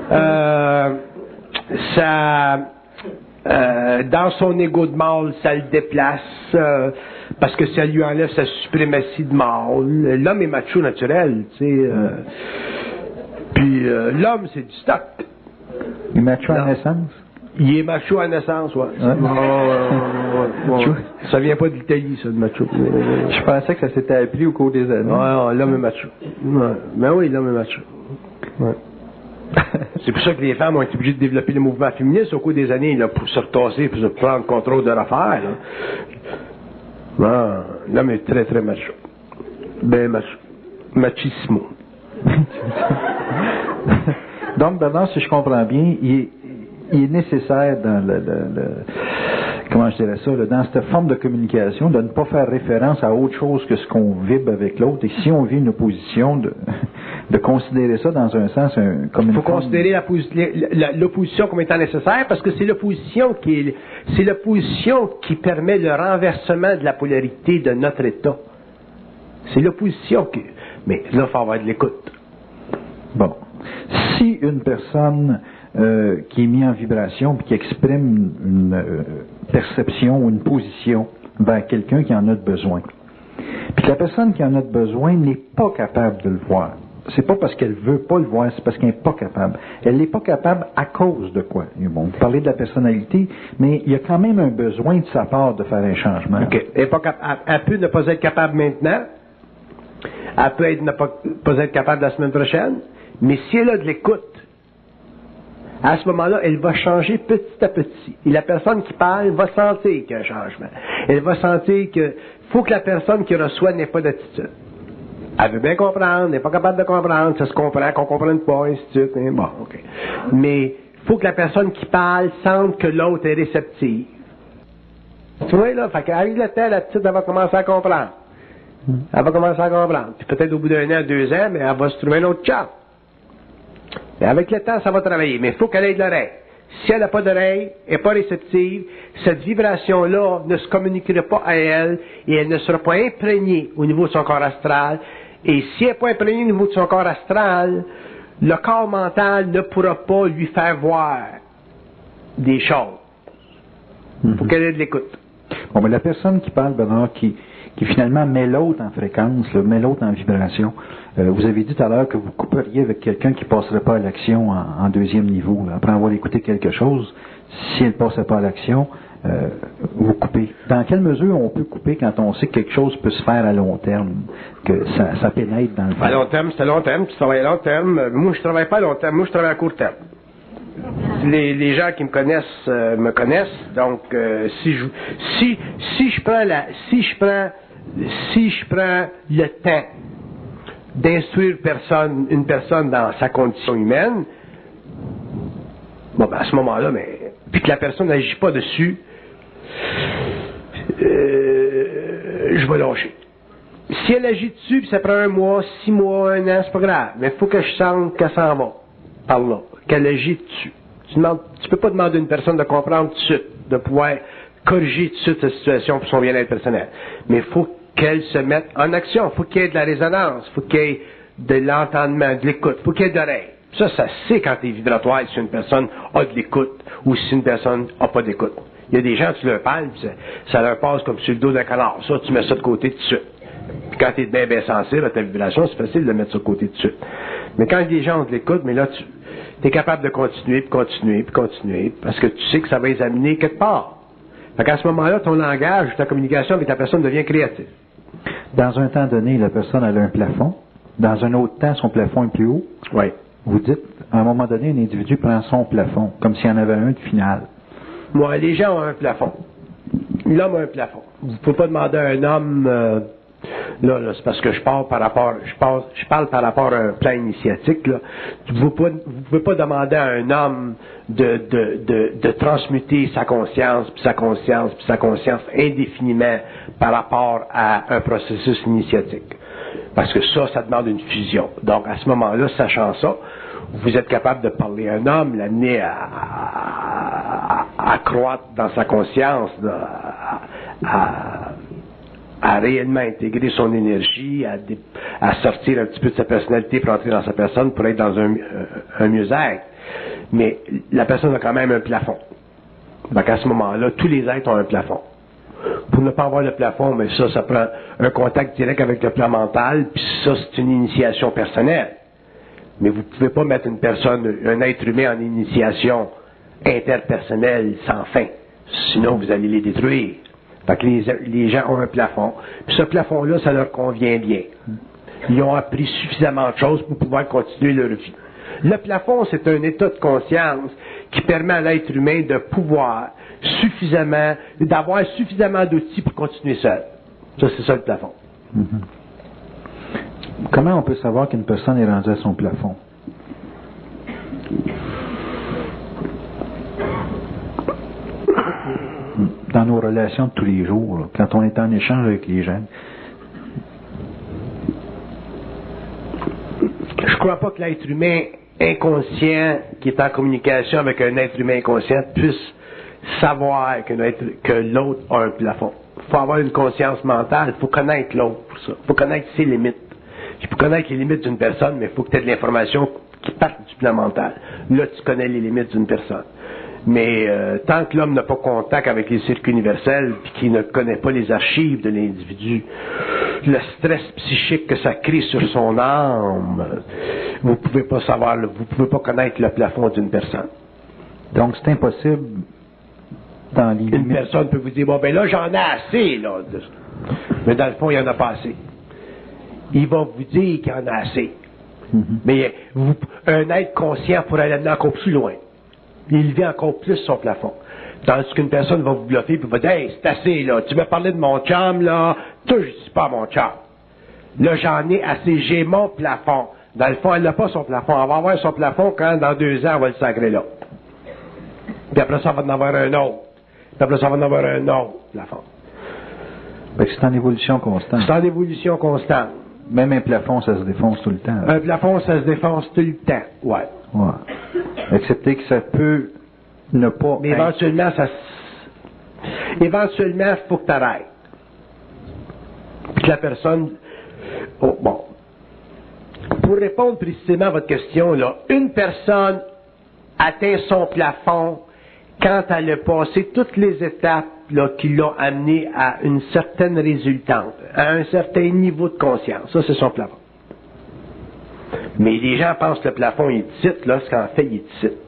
Speaker 2: Dans son égo de mâle, ça le déplace, parce que ça lui enlève sa suprématie de mâle. L'homme est macho naturel, tu sais. Puis l'homme, c'est du stock.
Speaker 1: Il est macho à naissance?
Speaker 2: Il est macho à naissance, ouais. Ça vient pas de l'Italie, ça, le macho.
Speaker 1: Je pensais que ça s'était appris au cours des années.
Speaker 2: Ouais, l'homme est macho. Ouais. Ben oui, l'homme est macho. Ouais. C'est pour ça que les femmes ont été obligées de développer le mouvement féministe au cours des années, là, pour se retasser, pour se prendre le contrôle de leur affaire. Là. L'homme est très macho. Ben macho. Machismo.
Speaker 1: Donc, Bernard, si je comprends bien, il est nécessaire dans comment je dirais ça, dans cette forme de communication, de ne pas faire référence à autre chose que ce qu'on vibre avec l'autre. Et si on vit une opposition, de considérer ça dans un sens comme une. Il
Speaker 2: faut considérer l'opposition comme étant nécessaire, parce que c'est l'opposition qui permet le renversement de la polarité de notre état. C'est l'opposition qui. Mais là, il faut avoir de l'écoute.
Speaker 1: Bon. Si une personne qui est mise en vibration puis qui exprime une perception ou une position vers quelqu'un qui en a besoin, puis que la personne qui en a besoin n'est pas capable de le voir, c'est pas parce qu'elle veut pas le voir, c'est parce qu'elle n'est pas capable. Elle n'est pas capable à cause de quoi? Bon, vous parlez de la personnalité, mais il y a quand même un besoin de sa part de faire un changement.
Speaker 2: Okay. Elle peut ne pas être capable maintenant. Elle peut ne pas être capable la semaine prochaine. Mais si elle a de l'écoute, À ce moment-là, elle va changer petit à petit. Et la personne qui parle va sentir qu'il y a un changement. Elle va sentir que faut que la personne qui reçoit n'ait pas d'attitude. Elle veut bien comprendre, n'est pas capable de comprendre, ça se comprend, qu'on ne comprenne pas, ainsi de suite. Bon, OK. Mais faut que la personne qui parle sente que l'autre est réceptive. Tu vois, là, fait qu'arrive le temps, la petite, elle va commencer à comprendre. Elle va commencer à comprendre. Puis peut-être au bout d'un an, 2 ans, mais elle va se trouver un autre job. Mais avec le temps, ça va travailler. Mais il faut qu'elle ait de l'oreille. Si elle n'a pas d'oreille, elle n'est pas réceptive, cette vibration-là ne se communiquera pas à elle et elle ne sera pas imprégnée au niveau de son corps astral. Et si elle n'est pas imprégnée au niveau de son corps astral, le corps mental ne pourra pas lui faire voir des choses. Il faut qu'elle ait de l'écoute.
Speaker 1: Bon, mais la personne qui parle, Bernard, qui finalement met l'autre en fréquence, là, met l'autre en vibration, vous avez dit tout à l'heure que vous couperiez avec quelqu'un qui ne passerait pas à l'action en deuxième niveau. Là. Après avoir écouté quelque chose, si elle ne passait pas à l'action, vous coupez. Dans quelle mesure on peut couper quand on sait que quelque chose peut se faire à long terme, que ça pénètre dans le fond?
Speaker 2: À long terme, c'est à long terme, tu travailles à long terme. Moi, je travaille pas à long terme, moi, je travaille à court terme. Les gens qui me connaissent, donc si je prends le temps d'instruire une personne dans sa condition humaine, bon ben à ce moment-là, mais puis que la personne n'agit pas dessus, je vais lâcher. Si elle agit dessus, puis ça prend 1 mois, 6 mois, 1 an, c'est pas grave. Mais il faut que je sente qu'elle s'en va par là, qu'elle agit dessus. Tu peux pas demander à une personne de comprendre tout de suite, de pouvoir corriger tout de suite sa situation pour son bien-être personnel. Mais il faut qu'elle se mette en action. Il faut qu'il y ait de la résonance. Il faut qu'il y ait de l'entendement, de l'écoute. Il faut qu'il y ait de l'oreille. Ça se sait quand tu es vibratoire si une personne a de l'écoute ou si une personne n'a pas d'écoute. Il y a des gens, tu leur parles, ça leur passe comme sur le dos d'un canard. Ça, tu mets ça de côté tout de suite. Puis quand tu es bien sensible à ta vibration, c'est facile de mettre ça de côté tout de suite. Mais quand les gens ont de l'écoute, mais là, tu es capable de continuer, puis continuer, puis continuer, parce que tu sais que ça va les amener quelque part. Fait qu'à ce moment-là, ton langage, ta communication avec la personne devient créative.
Speaker 1: Dans un temps donné, la personne elle a un plafond. Dans un autre temps, son plafond est plus haut.
Speaker 2: Oui.
Speaker 1: Vous dites, à un moment donné, un individu prend son plafond, comme s'il y en avait un de final.
Speaker 2: Moi, les gens ont un plafond. L'homme a un plafond. Vous ne pouvez pas demander à un homme... Là, c'est parce que je parle par rapport à un plan initiatique. Là. Vous pouvez pas demander à un homme de transmuter sa conscience, puis sa conscience, puis sa conscience indéfiniment par rapport à un processus initiatique. Parce que ça demande une fusion. Donc, à ce moment-là, sachant ça, vous êtes capable de parler à un homme, l'amener à croître dans sa conscience, à réellement intégrer son énergie, à sortir un petit peu de sa personnalité pour entrer dans sa personne, pour être dans un mieux-être. Mais la personne a quand même un plafond. Donc à ce moment-là, tous les êtres ont un plafond. Pour ne pas avoir le plafond, mais ça prend un contact direct avec le plan mental, puis ça, c'est une initiation personnelle. Mais vous ne pouvez pas mettre un être humain en initiation interpersonnelle sans fin. Sinon, vous allez les détruire. Fait que les gens ont un plafond. Puis ce plafond-là, ça leur convient bien. Ils ont appris suffisamment de choses pour pouvoir continuer leur vie. Le plafond, c'est un état de conscience qui permet à l'être humain de pouvoir d'avoir suffisamment d'outils pour continuer seul. Ça, c'est ça le plafond.
Speaker 1: Mm-hmm. Comment on peut savoir qu'une personne est rendue à son plafond? Dans nos relations de tous les jours, là, quand on est en échange avec les gens.
Speaker 2: Je crois pas que l'être humain inconscient qui est en communication avec un être humain inconscient puisse savoir que l'autre a un plafond. Il faut avoir une conscience mentale, il faut connaître l'autre pour ça. Il faut connaître ses limites. Il faut connaître les limites d'une personne, mais il faut que tu aies de l'information qui parte du plan mental. Là, tu connais les limites d'une personne. Mais tant que l'homme n'a pas contact avec les circuits universels puis qu'il ne connaît pas les archives de l'individu, le stress psychique que ça crée sur son âme, vous pouvez pas savoir, vous pouvez pas connaître le plafond d'une personne.
Speaker 1: Donc c'est impossible dans les limites.
Speaker 2: Une personne peut vous dire, bon ben là j'en ai assez, là. Mais dans le fond, il n'y en a pas assez. Il va vous dire qu'il y en a assez. Mm-hmm. Mais un être conscient pourrait aller encore plus loin. Il vit encore plus son plafond. Tandis qu'une personne va vous bluffer et va dire « Hey, c'est assez, là, tu m'as parlé de mon chum, là, toi, je dis pas mon chum. Là, j'en ai assez, j'ai mon plafond. » Dans le fond, elle n'a pas son plafond. Elle va avoir son plafond quand, dans 2 ans, elle va le sacrer là. Puis après ça, elle va en avoir un autre. Puis après ça, elle va en avoir un autre plafond.
Speaker 1: C'est en évolution constante.
Speaker 2: C'est en évolution constante.
Speaker 1: Même un plafond, ça se défonce tout le temps.
Speaker 2: Un plafond, ça se défonce tout le temps. Ouais.
Speaker 1: Excepté que ça peut ne pas...
Speaker 2: Mais éventuellement, il faut que tu arrêtes. Puis que la personne... Oh, bon. Pour répondre précisément à votre question, là, une personne atteint son plafond quand elle a passé toutes les étapes là, qui l'ont amené à une certaine résultante, à un certain niveau de conscience. Ça, c'est son plafond. Mais les gens pensent que le plafond est ici, là, ce qu'en fait, il est ici.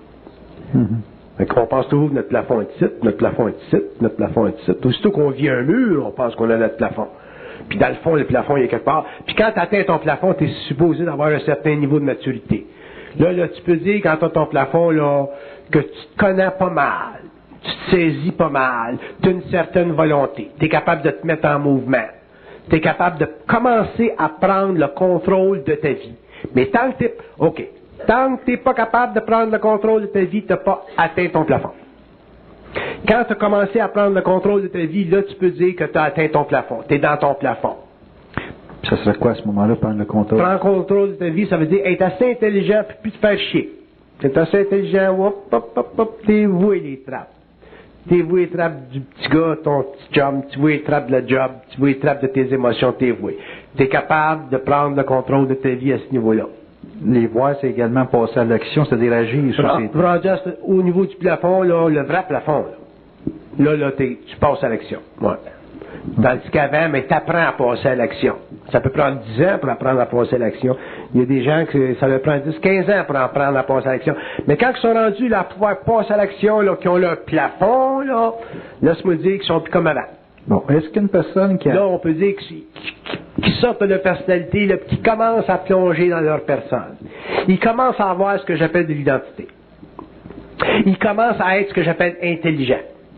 Speaker 2: On pense toujours que notre plafond est ici, notre plafond est ici, notre plafond est ici. Aussitôt qu'on vit un mur, on pense qu'on a notre plafond. Puis dans le fond, le plafond, il est quelque part. Puis quand tu atteins ton plafond, tu es supposé d'avoir un certain niveau de maturité. Là, tu peux dire, quand tu as ton plafond, là, que tu te connais pas mal, tu te saisis pas mal, tu as une certaine volonté, tu es capable de te mettre en mouvement, tu es capable de commencer à prendre le contrôle de ta vie. Mais tant que tu n'es pas capable de prendre le contrôle de ta vie, tu n'as pas atteint ton plafond. Quand tu as commencé à prendre le contrôle de ta vie, là, tu peux dire que tu as atteint ton plafond. Tu es dans ton plafond.
Speaker 1: Ça serait quoi à ce moment-là, prendre le contrôle?
Speaker 2: Prendre le contrôle de ta vie, ça veut dire être assez intelligent puis plus te faire chier. Tu es assez intelligent, t'es voué les trappes. T'es voué les trappes du petit gars, ton petit chum, tu voué les trappes de la job, tu voué les trappes de tes émotions, t'es voué. Tu es capable de prendre le contrôle de ta vie à ce niveau-là.
Speaker 1: Les voir, c'est également passer à l'action, c'est-à-dire agir sur ces...
Speaker 2: Au niveau du plafond, là, le vrai plafond, là tu passes à l'action. Ouais. Tandis qu'avant, mais tu apprends à passer à l'action. Ça peut prendre 10 ans pour apprendre à passer à l'action. Il y a des gens que ça leur prend 10, 15 ans pour apprendre à passer à l'action. Mais quand ils sont rendus là, à pouvoir passer à l'action, là, qui ont leur plafond, là, laisse-moi dire qu'ils sont plus comme avant.
Speaker 1: Bon, est-ce qu'une personne qui a...
Speaker 2: Là, on peut dire qu'ils sortent de leur personnalité, là, qui commencent à plonger dans leur personne. Ils commencent à avoir ce que j'appelle de l'identité. Ils commencent à être ce que j'appelle intelligent.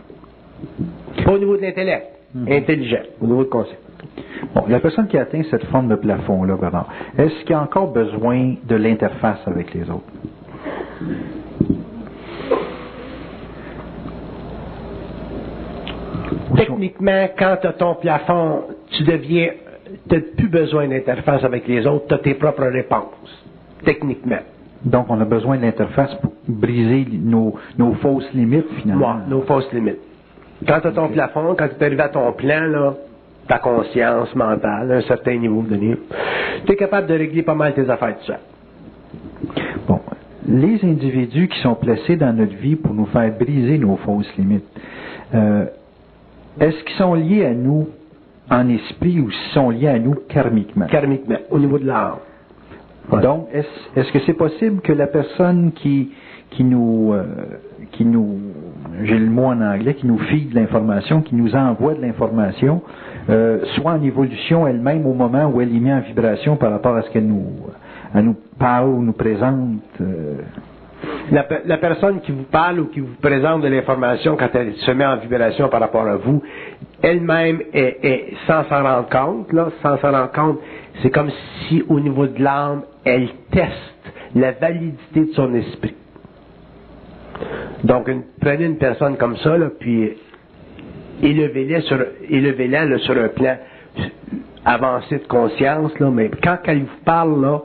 Speaker 2: Pas au niveau de l'intellect, intelligent, au niveau de concept.
Speaker 1: Bon, la personne qui atteint cette forme de plafond-là, Bernard, est-ce qu'il y a encore besoin de l'interface avec les autres?
Speaker 2: Techniquement, quand tu as ton plafond, tu n'as plus besoin d'interface avec les autres, tu as tes propres réponses. Techniquement.
Speaker 1: Donc, on a besoin de l'interface pour briser nos fausses limites, finalement.
Speaker 2: Ouais, nos fausses limites. Quand tu as ton plafond, quand tu es arrivé à ton plan, là, ta conscience mentale, à un certain niveau donné, tu es capable de régler pas mal tes affaires tout seul.
Speaker 1: Bon. Les individus qui sont placés dans notre vie pour nous faire briser nos fausses limites, est-ce qu'ils sont liés à nous en esprit ou s'ils sont liés à nous karmiquement?
Speaker 2: Karmiquement, au niveau de l'âme.
Speaker 1: Ouais. Donc, est-ce que c'est possible que la personne qui nous, j'ai le mot en anglais, qui nous file de l'information, qui nous envoie de l'information, soit en évolution elle-même au moment où elle y met en vibration par rapport à ce qu'elle nous parle ou nous présente?
Speaker 2: La personne qui vous parle ou qui vous présente de l'information quand elle se met en vibration par rapport à vous, elle-même est sans s'en rendre compte, c'est comme si au niveau de l'âme, elle teste la validité de son esprit. Donc, prenez une personne comme ça, là, puis élevez-la sur un plan avancé de conscience, là, mais quand elle vous parle,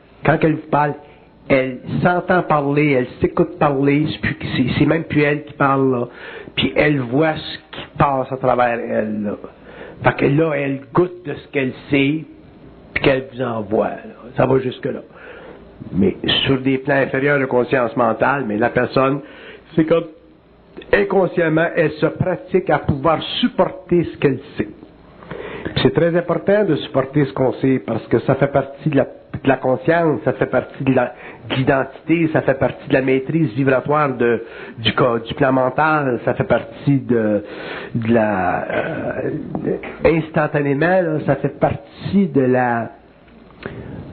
Speaker 2: elle s'entend parler, elle s'écoute parler, c'est même plus elle qui parle, là, puis elle voit ce qui passe à travers elle, là. Fait que là, elle goûte de ce qu'elle sait, puis qu'elle vous envoie, là. Ça va jusque-là. Mais sur des plans inférieurs de conscience mentale, mais la personne, c'est comme inconsciemment, elle se pratique à pouvoir supporter ce qu'elle sait. Puis c'est très important de supporter ce qu'on sait, parce que ça fait partie de la conscience, ça fait partie de l'identité, ça fait partie de la maîtrise vibratoire du plan mental, ça fait partie instantanément, là, ça fait partie de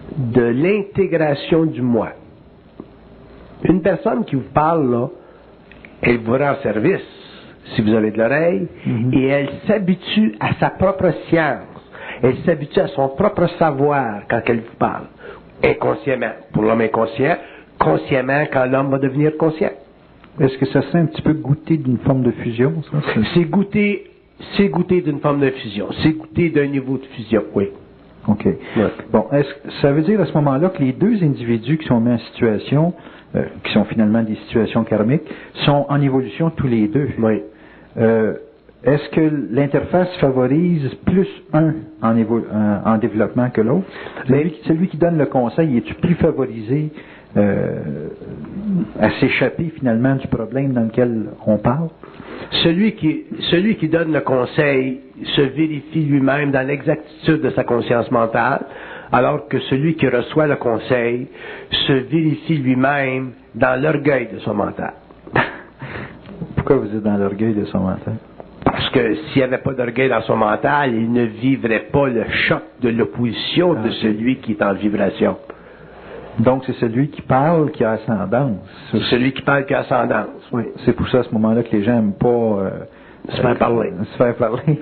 Speaker 2: l'intégration du moi. Une personne qui vous parle, là, elle vous rend service, si vous avez de l'oreille, et elle s'habitue à sa propre science. Elle s'habitue à son propre savoir quand elle vous parle. Inconsciemment, pour l'homme inconscient, consciemment quand l'homme va devenir conscient.
Speaker 1: Est-ce que ça serait un petit peu goûter d'une forme de fusion, ça?
Speaker 2: C'est goûter d'une forme de fusion. C'est goûter d'un niveau de fusion, oui.
Speaker 1: OK.
Speaker 2: Ouais.
Speaker 1: Bon, ça veut dire à ce moment-là que les deux individus qui sont mis en situation, qui sont finalement des situations karmiques, sont en évolution tous les deux.
Speaker 2: Oui.
Speaker 1: Est-ce que l'interface favorise plus un en développement que l'autre? Celui qui donne le conseil, est-tu plus favorisé à s'échapper finalement du problème dans lequel on parle?
Speaker 2: Celui qui donne le conseil se vérifie lui-même dans l'exactitude de sa conscience mentale, alors que celui qui reçoit le conseil se vérifie lui-même dans l'orgueil de son mental.
Speaker 1: Pourquoi vous êtes dans l'orgueil de son mental?
Speaker 2: Parce que s'il n'y avait pas d'orgueil dans son mental, il ne vivrait pas le choc de l'opposition de celui qui est en vibration.
Speaker 1: Donc, c'est celui qui parle qui a ascendance.
Speaker 2: C'est celui qui parle qui a ascendance, oui.
Speaker 1: C'est pour ça, à ce moment-là, que les gens n'aiment pas...
Speaker 2: se faire parler.
Speaker 1: Se faire parler.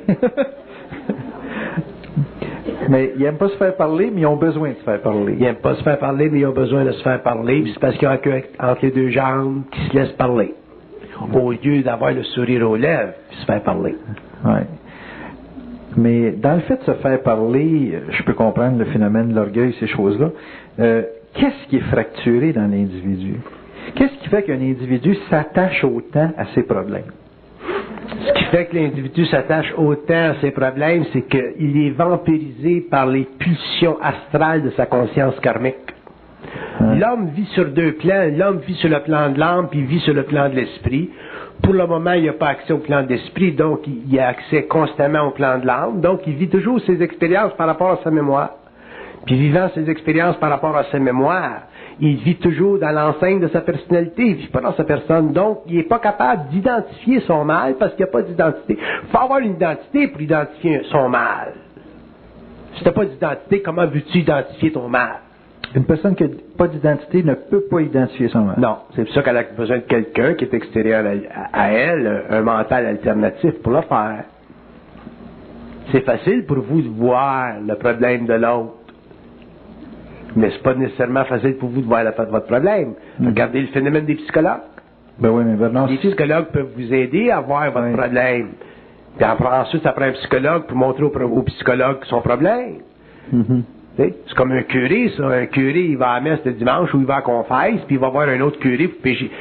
Speaker 1: Mais ils n'aiment pas se faire parler, mais ils ont besoin de se faire parler.
Speaker 2: Ils n'aiment pas se faire parler, mais ils ont besoin de se faire parler. Puis c'est parce qu'il y a entre les deux jambes qui se laissent parler. Au lieu d'avoir le sourire aux lèvres, puis se faire parler.
Speaker 1: Oui. Mais dans le fait de se faire parler, je peux comprendre le phénomène de l'orgueil, ces choses-là. Qu'est-ce qui est fracturé dans l'individu? Qu'est-ce qui fait qu'un individu s'attache autant à ses problèmes?
Speaker 2: Ce qui fait que l'individu s'attache autant à ses problèmes, c'est qu'il est vampirisé par les pulsions astrales de sa conscience karmique. L'homme vit sur deux plans. L'homme vit sur le plan de l'âme, puis il vit sur le plan de l'esprit. Pour le moment, il n'a pas accès au plan de l'esprit, donc il a accès constamment au plan de l'âme. Donc, il vit toujours ses expériences par rapport à sa mémoire. Puis, vivant ses expériences par rapport à sa mémoire, il vit toujours dans l'enceinte de sa personnalité, il ne vit pas dans sa personne. Donc, il n'est pas capable d'identifier son mal parce qu'il n'y a pas d'identité. Il faut avoir une identité pour identifier son mal. Si tu n'as pas d'identité, comment veux-tu identifier ton mal?
Speaker 1: Une personne qui n'a pas d'identité ne peut pas identifier son mal.
Speaker 2: Non, c'est pour ça qu'elle a besoin de quelqu'un qui est extérieur à elle, un mental alternatif pour le faire. C'est facile pour vous de voir le problème de l'autre, mais c'est pas nécessairement facile pour vous de voir votre problème. Regardez le phénomène des psychologues.
Speaker 1: Ben oui, mais Bernard,
Speaker 2: les psychologues peuvent vous aider à voir votre problème. Puis ensuite, ça prend un psychologue pour montrer au psychologue son problème. C'est comme un curé, ça. Un curé, il va à la messe le dimanche ou il va à confesse, puis il va voir un autre curé pour pécher,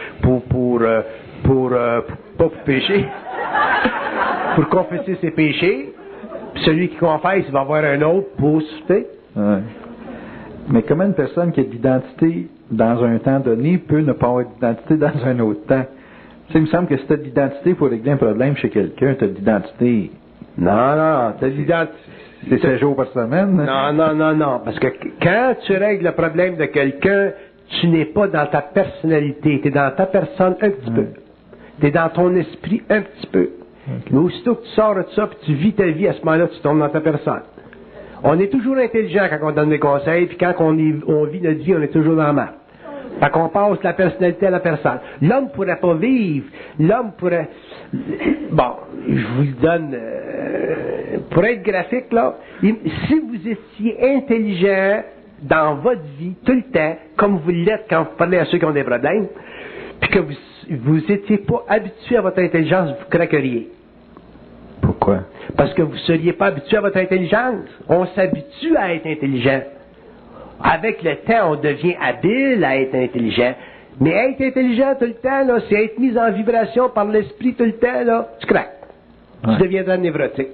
Speaker 2: pas pour pécher, pour confesser ses péchés. Puis celui qui confesse, il va voir un autre pour souper.
Speaker 1: Ouais. Mais comment une personne qui a de l'identité dans un temps donné peut ne pas avoir d'identité dans un autre temps? Tu sais, il me semble que si tu as de l'identité pour régler un problème chez quelqu'un, tu as de l'identité.
Speaker 2: Non, tu as de l'identité.
Speaker 1: C'est 7 jours par semaine?
Speaker 2: Non. Parce que quand tu règles le problème de quelqu'un, tu n'es pas dans ta personnalité. Tu es dans ta personne un petit peu. Tu es dans ton esprit un petit peu. Mais aussitôt que tu sors de ça, puis tu vis ta vie, à ce moment-là, tu tombes dans ta personne. On est toujours intelligent quand on donne des conseils, puis quand on vit notre vie, on est toujours dans la merde. Fait qu'on passe de la personnalité à la personne. L'homme ne pourrait pas vivre. L'homme pourrait... Bon, je vous le donne... pour être graphique, là, si vous étiez intelligent dans votre vie, tout le temps, comme vous l'êtes quand vous parlez à ceux qui ont des problèmes, puis que vous n'étiez pas habitué à votre intelligence, vous craqueriez.
Speaker 1: Pourquoi?
Speaker 2: Parce que vous ne seriez pas habitué à votre intelligence. On s'habitue à être intelligent. Avec le temps, on devient habile à être intelligent. Mais être intelligent tout le temps, là, c'est être mis en vibration par l'esprit tout le temps, là, tu craques. Tu deviendras névrotique.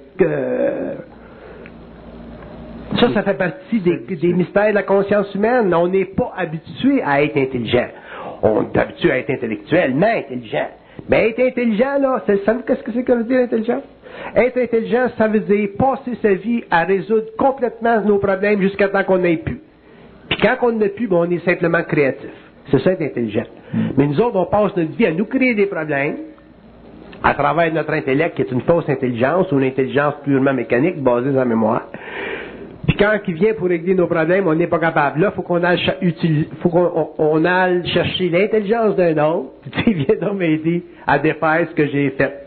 Speaker 2: Ça fait partie des mystères de la conscience humaine. On n'est pas habitué à être intelligent. On est habitué à être intellectuellement intelligent. Mais être intelligent, là, savez-vous qu'est-ce que c'est que veut dire intelligent? Être intelligent, ça veut dire passer sa vie à résoudre complètement nos problèmes jusqu'à temps qu'on n'ait plus. Puis quand on n'a plus, ben, on est simplement créatif. C'est ça être intelligent. Mais nous autres, on passe notre vie à nous créer des problèmes à travers notre intellect, qui est une fausse intelligence ou une intelligence purement mécanique basée sur la mémoire. Puis quand il vient pour régler nos problèmes, on n'est pas capable. Là, il faut qu'on aille aille chercher l'intelligence d'un autre, puis il vient donc m'aider à défaire ce que j'ai fait.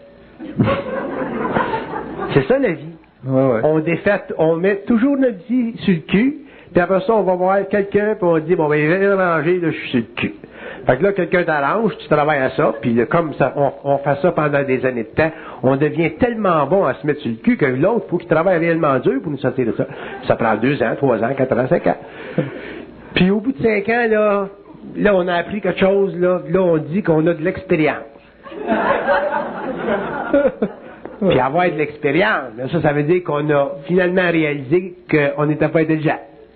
Speaker 2: C'est ça la vie.
Speaker 1: Ouais.
Speaker 2: On met toujours notre vie sur le cul, puis après ça, on va voir quelqu'un, puis on dit, bon, ben, il vient ranger, là, je suis sur le cul. Fait que là, quelqu'un t'arrange, tu travailles à ça, puis comme ça, on fait ça pendant des années de temps, on devient tellement bon à se mettre sur le cul que l'autre, il faut qu'il travaille réellement dur pour nous sortir de ça. Ça prend 2 ans, 3 ans, 4 ans, 5 ans. Puis au bout de 5 ans, là, on a appris quelque chose, là, on dit qu'on a de l'expérience. Puis avoir de l'expérience, ça veut dire qu'on a finalement réalisé qu'on n'était pas intelligent.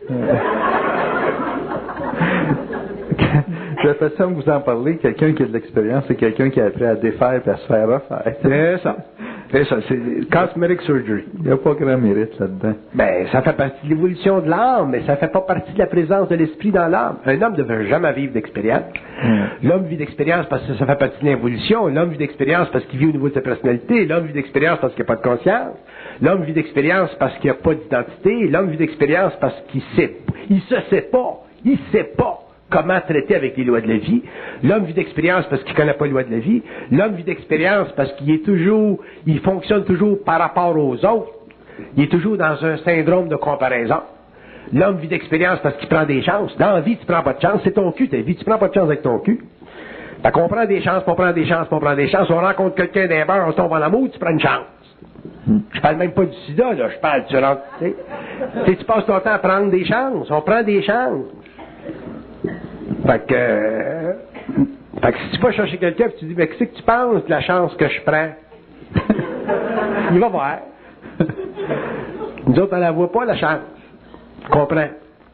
Speaker 1: La façon que vous en parlez, quelqu'un qui a de l'expérience, c'est quelqu'un qui a appris à défaire et à se faire refaire.
Speaker 2: C'est ça. C'est ça, c'est cosmetic surgery.
Speaker 1: Il n'y a pas grand mérite là-dedans.
Speaker 2: Ben, ça fait partie de l'évolution de l'âme, mais ça fait pas partie de la présence de l'esprit dans l'âme. Un homme ne devrait jamais vivre d'expérience. L'homme vit d'expérience parce que ça fait partie de l'évolution. L'homme vit d'expérience parce qu'il vit au niveau de sa personnalité. L'homme vit d'expérience parce qu'il n'y a pas de conscience. L'homme vit d'expérience parce qu'il n'y a pas d'identité. L'homme vit d'expérience parce qu'il sait. Il sait pas comment traiter avec les lois de la vie. L'homme vit d'expérience parce qu'il ne connaît pas les lois de la vie. L'homme vit d'expérience parce il fonctionne toujours par rapport aux autres. Il est toujours dans un syndrome de comparaison. L'homme vit d'expérience parce qu'il prend des chances. Dans la vie, tu prends pas de chance. C'est ton cul, ta vie. Tu prends pas de chance avec ton cul. Fait qu'on prend des chances, on prend des chances, on prend des chances. On rencontre quelqu'un d'un bar, on se tombe en amour, tu prends une chance. Je parle même pas du sida, là. Je parle, tu passes ton temps à prendre des chances. On prend des chances. Fait que si tu vas chercher quelqu'un et tu dis, mais qu'est-ce que tu penses de la chance que je prends? Il va voir. Nous autres, on la voit pas, la chance. Comprends?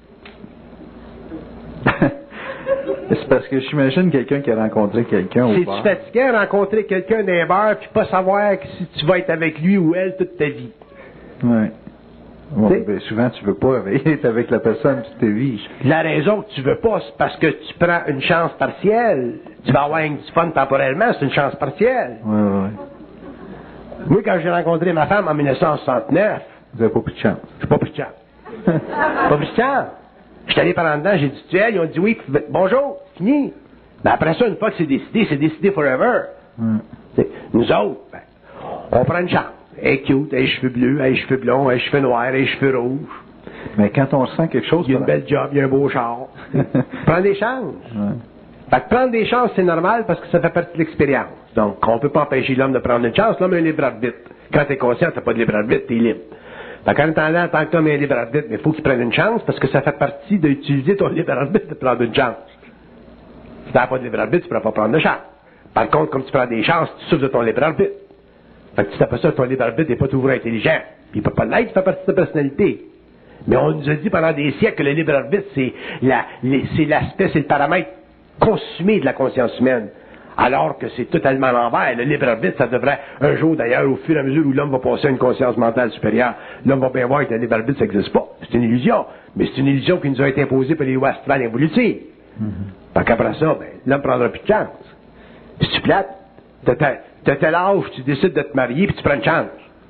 Speaker 1: C'est parce que j'imagine quelqu'un qui a rencontré quelqu'un au bar.
Speaker 2: C'est-tu fatiguant de rencontrer quelqu'un d'un bar puis pas savoir si tu vas être avec lui ou elle toute ta vie?
Speaker 1: Oui. Ouais, ben souvent, tu veux pas être avec la personne toute ta vie.
Speaker 2: La raison que tu veux pas, c'est parce que tu prends une chance partielle. Tu vas avoir du fun temporairement, c'est une chance partielle.
Speaker 1: Oui.
Speaker 2: Moi, quand j'ai rencontré ma femme en 1969...
Speaker 1: Vous n'avez pas pris de chance.
Speaker 2: J'ai pas pris de chance. Pas pris de chance. J'étais allé par en dedans, j'ai dit, tu es, ils ont dit oui, bonjour, fini. Mais après ça, une fois que c'est décidé forever. Nous autres, on prend une chance. Elle est cute, elle a les cheveux bleus, elle a les cheveux blonds, elle a les cheveux noirs, elle a les cheveux rouges.
Speaker 1: Mais quand on ressent quelque chose...
Speaker 2: Il y a une belle job, il y a un beau char. Prends des chances. Fait que prendre des chances, c'est normal parce que ça fait partie de l'expérience. Donc, on peut pas empêcher l'homme de prendre une chance. L'homme a un libre arbitre. Quand t'es conscient, t'as pas de libre arbitre, t'es libre. Fait qu'en attendant, tant que l'homme a un libre arbitre, mais il faut qu'il prenne une chance parce que ça fait partie d'utiliser ton libre arbitre de prendre une chance. Si t'as pas de libre arbitre, tu pourras pas prendre de chance. Par contre, comme tu prends des chances, tu souffres de ton libre arbitre. Fait que si t'as pas ça, ton libre arbitre n'est pas toujours intelligent. Puis il peut pas l'être, ça fait partie de ta personnalité. Mais on nous a dit pendant des siècles que le libre arbitre, c'est l'aspect, c'est le paramètre consumé de la conscience humaine. Alors que c'est totalement l'envers. Le libre arbitre, ça devrait, un jour d'ailleurs, au fur et à mesure où l'homme va passer à une conscience mentale supérieure, l'homme va bien voir que le libre arbitre, ça n'existe pas. C'est une illusion. Mais c'est une illusion qui nous a été imposée par les lois astrales évolutives. Fait qu'après ça, l'homme prendra plus de chance. Si tu plates, t'as tel âge, tu décides de te marier, puis tu prends une chance.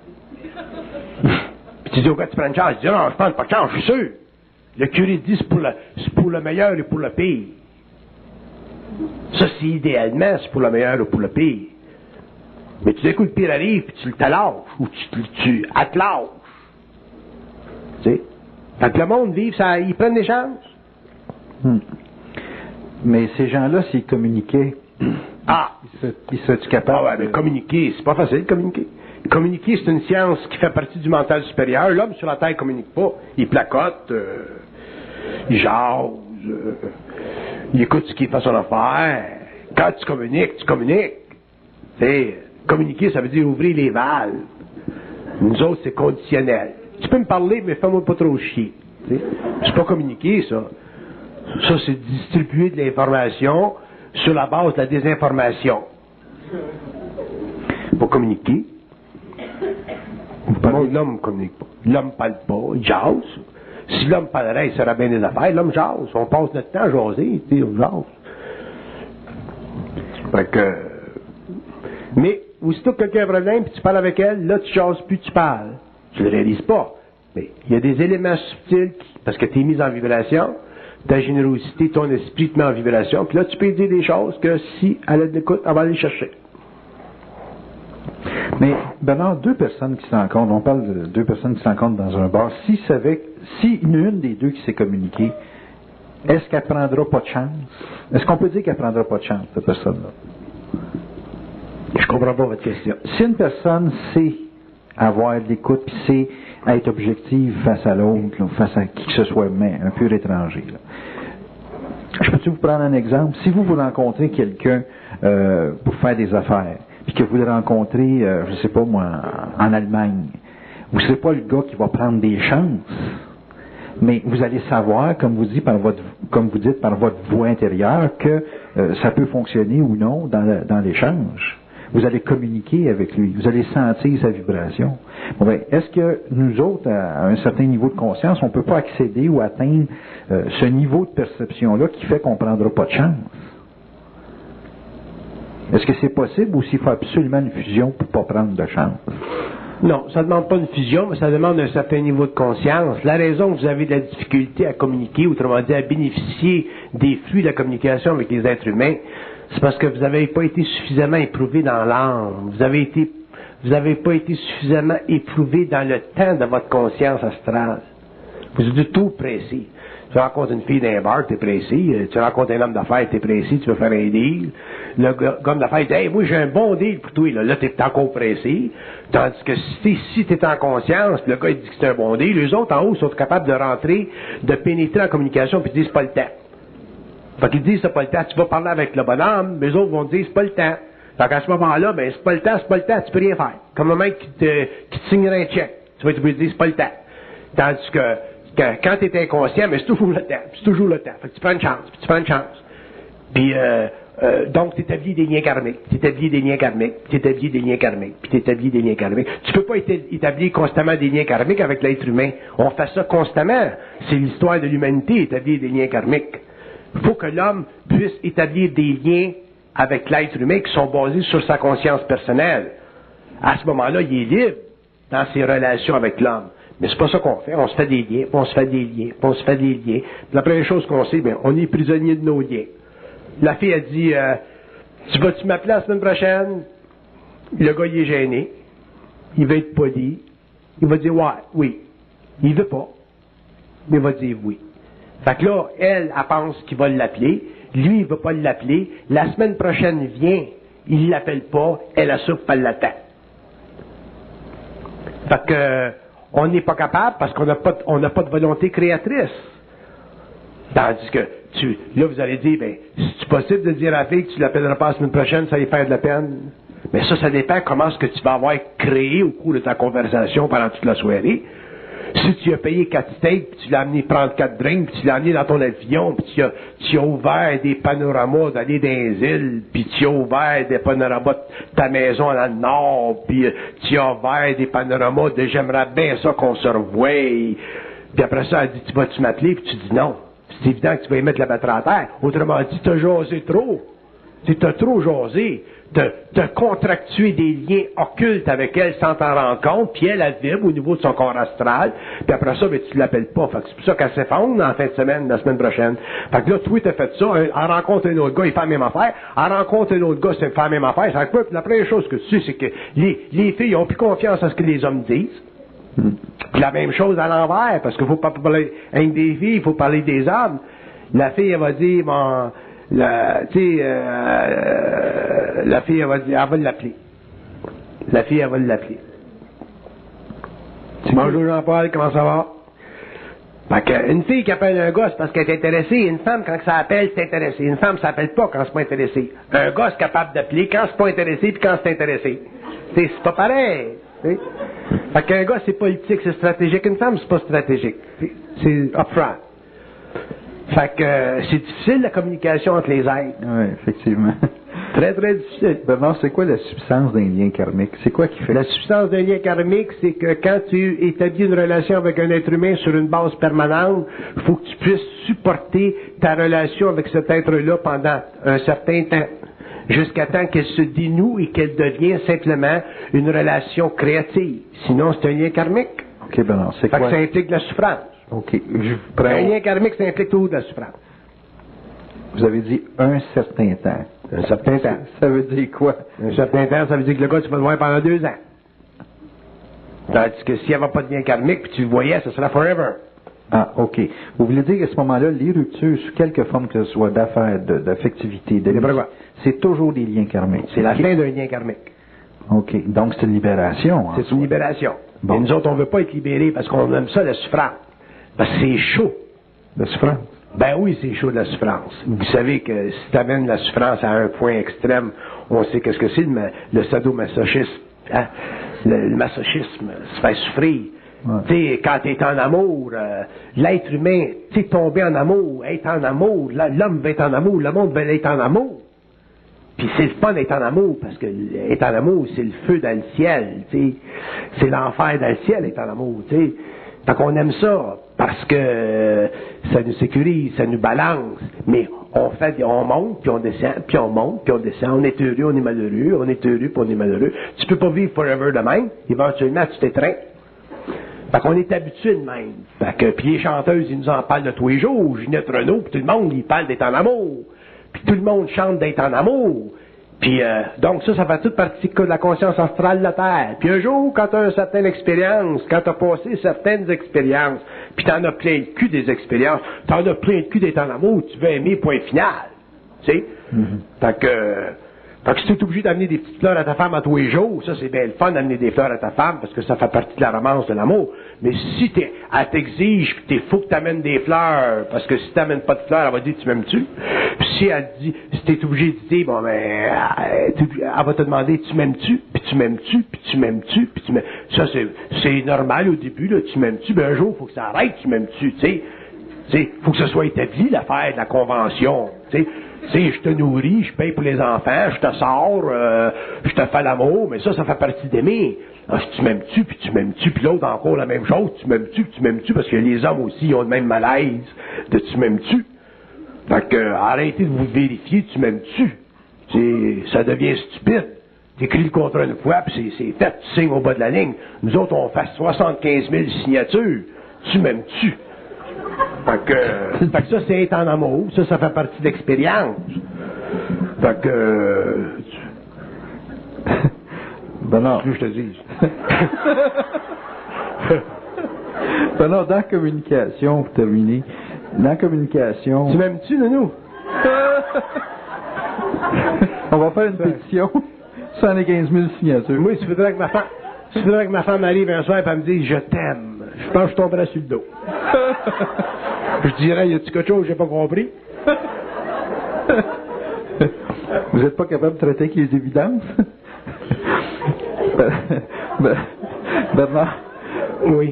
Speaker 2: Puis tu dis au gars, tu prends une chance. Il dit, non, je prends pas de chance, je suis sûr. Le curé dit, c'est pour le meilleur et pour le pire. Ça, c'est idéalement, c'est pour le meilleur ou pour le pire. Mais tout d'un coup, le pire arrive, puis tu te lâches, ou tu attelâches. Tu sais? Fait que le monde vive, ça, ils prennent des chances.
Speaker 1: Mais ces gens-là, s'ils communiquaient, ils seraient-tu capables?
Speaker 2: Ah ouais, mais communiquer, c'est pas facile de communiquer. Communiquer, c'est une science qui fait partie du mental supérieur. L'homme sur la Terre communique pas. Il placote, il jase, il écoute ce qu'il fait son affaire. Quand tu communiques, tu communiques. T'sais, communiquer, ça veut dire ouvrir les valves. Nous autres, c'est conditionnel. Tu peux me parler, mais fais-moi pas trop chier. T'sais. C'est pas communiquer, ça. Ça, c'est distribuer de l'information sur la base de la désinformation. Pour communiquer. L'homme ne communique pas. L'homme parle pas, il jase. Si l'homme parlerait, il serait bien des affaires. L'homme jase. On passe notre temps à jaser, on jase. Fait que... Mais, aussitôt que quelqu'un a un problème, puis tu parles avec elle, là, tu jases plus, tu parles. Tu ne le réalises pas. Mais il y a des éléments subtils, parce que tu es mis en vibration, ta générosité, ton esprit te met en vibration, puis là, tu peux dire des choses que si elle a de l'écoute, elle va aller chercher.
Speaker 1: Mais, Bernard, deux personnes qui se rencontrent, on parle de deux personnes qui se rencontrent dans un bar, si une des deux qui s'est communiquée, est-ce qu'elle prendra pas de chance? Est-ce qu'on peut dire qu'elle prendra pas de chance, cette personne-là?
Speaker 2: Je comprends pas votre question.
Speaker 1: Si une personne sait avoir de l'écoute, puis sait être objective face à l'autre, là, face à qui que ce soit, mais un pur étranger, là. Je peux-tu vous prendre un exemple? Si vous rencontrez quelqu'un pour faire des affaires, puis que vous le rencontrez, je sais pas moi, en Allemagne, vous ne serez pas le gars qui va prendre des chances, mais vous allez savoir, comme vous dites par votre voix intérieure, que ça peut fonctionner ou non dans l'échange. Vous allez communiquer avec lui, vous allez sentir sa vibration. Bon, ben, est-ce que nous autres, à un certain niveau de conscience, on ne peut pas accéder ou atteindre ce niveau de perception-là qui fait qu'on ne prendra pas de chance? Est-ce que c'est possible ou s'il faut absolument une fusion pour ne pas prendre de chance?
Speaker 2: Non, ça ne demande pas une fusion, mais ça demande un certain niveau de conscience. La raison que vous avez de la difficulté à communiquer, autrement dit à bénéficier des flux de la communication avec les êtres humains, c'est parce que vous n'avez pas été suffisamment éprouvé dans l'âme. Vous n'avez pas été suffisamment éprouvé dans le temps de votre conscience astrale. Vous êtes du tout pressé. Tu rencontres une fille d'un bar, t'es pressé. Tu rencontres un homme d'affaires, t'es pressé, tu veux faire un deal. Le gars d'affaires dit, hey, moi j'ai un bon deal pour toi. Là, t'es encore pressé. Tandis que si t'es en conscience, le gars il dit que c'est un bon deal, les autres en haut sont capables de rentrer, de pénétrer en communication, puis ils disent c'est pas le temps. Fait qu'ils disent c'est pas le temps, tu vas parler avec le bonhomme, mais les autres vont te dire c'est pas le temps. Fait qu'à ce moment-là, ben c'est pas le temps, tu peux rien faire. Comme un mec qui te signerait un chèque, tu vas te dire c'est pas le temps. Tandis que quand tu es inconscient, mais c'est toujours le temps. Fait que tu prends une chance, Puis, donc, tu établis des liens karmiques, Tu peux pas établir constamment des liens karmiques avec l'être humain. On fait ça constamment. C'est l'histoire de l'humanité, établir des liens karmiques. Il faut que l'homme puisse établir des liens avec l'être humain qui sont basés sur sa conscience personnelle. À ce moment-là, il est libre dans ses relations avec l'homme. Mais c'est pas ça qu'on fait. On se fait des liens, puis on se fait des liens, puis on se fait des liens. Puis la première chose qu'on sait, bien, on est prisonnier de nos liens. La fille a dit, tu vas-tu m'appeler la semaine prochaine? Le gars, il est gêné. Il va être poli. Il va dire, ouais, oui. Il veut pas. Mais il va dire oui. Fait que là, elle pense qu'il va l'appeler. Lui, il veut pas l'appeler. La semaine prochaine vient. Il l'appelle pas. Elle assure qu'elle l'attend. Fait que, on n'est pas capable parce qu'on n'a pas de volonté créatrice. Tandis que, là, vous allez dire, ben, c'est possible de dire à la fille que tu l'appelleras pas la semaine prochaine, ça y faire de la peine. Mais ça dépend comment ce que tu vas avoir créé au cours de ta conversation pendant toute la soirée. Si tu as payé 4 steaks, puis tu l'as amené prendre 4 drinks, puis tu l'as amené dans ton avion, puis tu as ouvert des panoramas d'aller dans les îles, puis tu as ouvert des panoramas de ta maison dans le nord, puis tu as ouvert des panoramas de j'aimerais bien ça qu'on se revoie. Puis après ça, elle dit, tu vas-tu m'appeler? Puis tu dis non. C'est évident que tu vas y mettre la batterie à terre. Autrement dit, tu as jasé trop. Tu as trop jasé. De contractuer des liens occultes avec elle sans t'en rendre compte, puis elle vibre au niveau de son corps astral, puis après ça, ben, tu l'appelles pas. Fait que c'est pour ça qu'elle s'effondre en fin de semaine, la semaine prochaine. Fait que là, toi, t'as fait ça, elle rencontre un autre gars, il fait la même affaire, elle rencontre un autre gars, c'est fait la même affaire. Ça fait que la première chose que tu sais, c'est que les filles ont plus confiance en ce que les hommes disent. Puis la même chose à l'envers, parce qu'il faut pas parler avec des filles, il faut parler des hommes. La fille, elle va dire, bon, la fille, elle va dire, elle va l'appeler. La fille, elle va l'appeler. Bonjour Jean-Paul, comment ça va? Fait qu'une fille qui appelle un gars, c'est parce qu'elle est intéressée. Une femme, quand ça appelle, c'est intéressé. Une femme, ça s'appelle pas quand c'est pas intéressé. Un gars, c'est capable d'appeler quand c'est pas intéressé puis quand c'est intéressé. C'est pas pareil. T'sais? Fait qu'un gars, c'est politique, c'est stratégique. Une femme, c'est pas stratégique. C'est upfront. Fait que c'est difficile la communication entre les êtres.
Speaker 1: Oui, effectivement.
Speaker 2: Très, très difficile.
Speaker 1: Bernard, c'est quoi la substance d'un lien karmique? C'est quoi qui fait?
Speaker 2: La substance d'un lien karmique, c'est que quand tu établis une relation avec un être humain sur une base permanente, il faut que tu puisses supporter ta relation avec cet être-là pendant un certain temps. Jusqu'à temps qu'elle se dénoue et qu'elle devienne simplement une relation créative. Sinon, c'est un lien karmique.
Speaker 1: OK, Bernard, c'est
Speaker 2: Fait
Speaker 1: quoi?
Speaker 2: que ça implique de la souffrance.
Speaker 1: OK, je prends...
Speaker 2: Un lien karmique, ça implique toujours de la souffrance.
Speaker 1: Vous avez dit un certain temps.
Speaker 2: Un certain temps.
Speaker 1: Ça veut dire quoi?
Speaker 2: Un certain temps, ça veut dire que le gars, tu vas le voir pendant 2 ans. Tandis que s'il n'y avait pas de lien karmique, puis tu le voyais, ça serait forever.
Speaker 1: Ah, OK. Vous voulez dire qu'à ce moment-là, les ruptures, sous quelque forme que ce soit d'affaires, d'affectivité, c'est toujours des liens karmiques.
Speaker 2: C'est la fin d'un lien karmique.
Speaker 1: OK. Donc, c'est une libération.
Speaker 2: C'est une libération.
Speaker 1: Bon.
Speaker 2: Et nous autres, on ne veut pas être libérés parce qu'on aime ça, la souffrance. Parce que c'est chaud.
Speaker 1: La souffrance?
Speaker 2: Ben oui, c'est chaud de la souffrance. Vous savez que si tu amènes la souffrance à un point extrême, on sait qu'est-ce que c'est, le sadomasochisme. Hein? Le masochisme, se fait souffrir.
Speaker 1: Ouais.
Speaker 2: Tu sais, quand tu es en amour, l'être humain, tu sais, tomber en amour, être en amour, l'homme va être en amour, le monde va être en amour. Puis c'est le fun d'être en amour, parce que être en amour, c'est le feu dans le ciel, tu sais. C'est l'enfer dans le ciel, être en amour, tu sais. Fait qu'on aime ça, parce que ça nous sécurise, ça nous balance. Mais on monte, puis on descend, puis on monte, puis on descend. On est heureux, on est malheureux, on est heureux, puis on est malheureux. Tu peux pas vivre forever de même. Éventuellement, tu t'étreins. Fait qu'on est habitué de même. Fait que, puis les chanteuses, ils nous en parlent de tous les jours. Ginette Renaud, puis tout le monde, ils parlent d'être en amour. Puis tout le monde chante d'être en amour. Puis, donc ça fait toute partie de la conscience astrale de la Terre. Puis un jour, quand tu as une certaine expérience, quand tu as passé certaines expériences, puis tu en as plein de cul des expériences, tu en as plein de cul d'être en amour, tu veux aimer, point final. Tu sais? Fait que si tu es obligé d'amener des petites fleurs à ta femme à tous les jours, ça c'est bien le fun d'amener des fleurs à ta femme parce que ça fait partie de la romance de l'amour. Mais si elle t'exige que faut que tu amènes des fleurs, parce que si tu n'amènes pas de fleurs, elle va dire tu m'aimes-tu? Puis si elle dit, si tu es obligé de dire, bon ben, elle va te demander tu m'aimes-tu? Puis tu m'aimes-tu? Puis tu m'aimes-tu? Puis tu m'aimes. Ça c'est normal au début, là, tu m'aimes-tu? Ben un jour, il faut que ça arrête, tu m'aimes-tu? Tu sais, faut que ce soit établi l'affaire de la convention. Tu sais, je te nourris, je paye pour les enfants, je te sors, je te fais l'amour, mais ça fait partie d'aimer. Ah, si tu m'aimes-tu, puis tu m'aimes-tu, puis l'autre encore la même chose, tu m'aimes-tu, puis tu m'aimes-tu, parce que les hommes aussi ils ont le même malaise de tu m'aimes-tu. Fait que, arrêtez de vous vérifier, tu m'aimes-tu. Ça devient stupide. T'écris le contrat une fois, puis c'est fait, tu signes au bas de la ligne. Nous autres, on fait 75 000 signatures. Tu m'aimes-tu? Fait que ça, c'est être en amour. Ça fait partie de l'expérience. Fait que...
Speaker 1: Bernard.
Speaker 2: Je te dis.
Speaker 1: Bernard, dans la communication, pour terminer, dans la communication...
Speaker 2: Tu m'aimes-tu, Nounou?
Speaker 1: On va faire une pétition. 75 000 signatures.
Speaker 2: Moi, il faudrait que ma femme arrive un soir et elle me dise « Je t'aime ». Je pense que je tomberais sur le dos. Je dirais, y a-tu quelque chose que j'ai pas compris?
Speaker 1: Vous n'êtes pas capable de traiter avec les évidences? Bernard?
Speaker 2: Oui.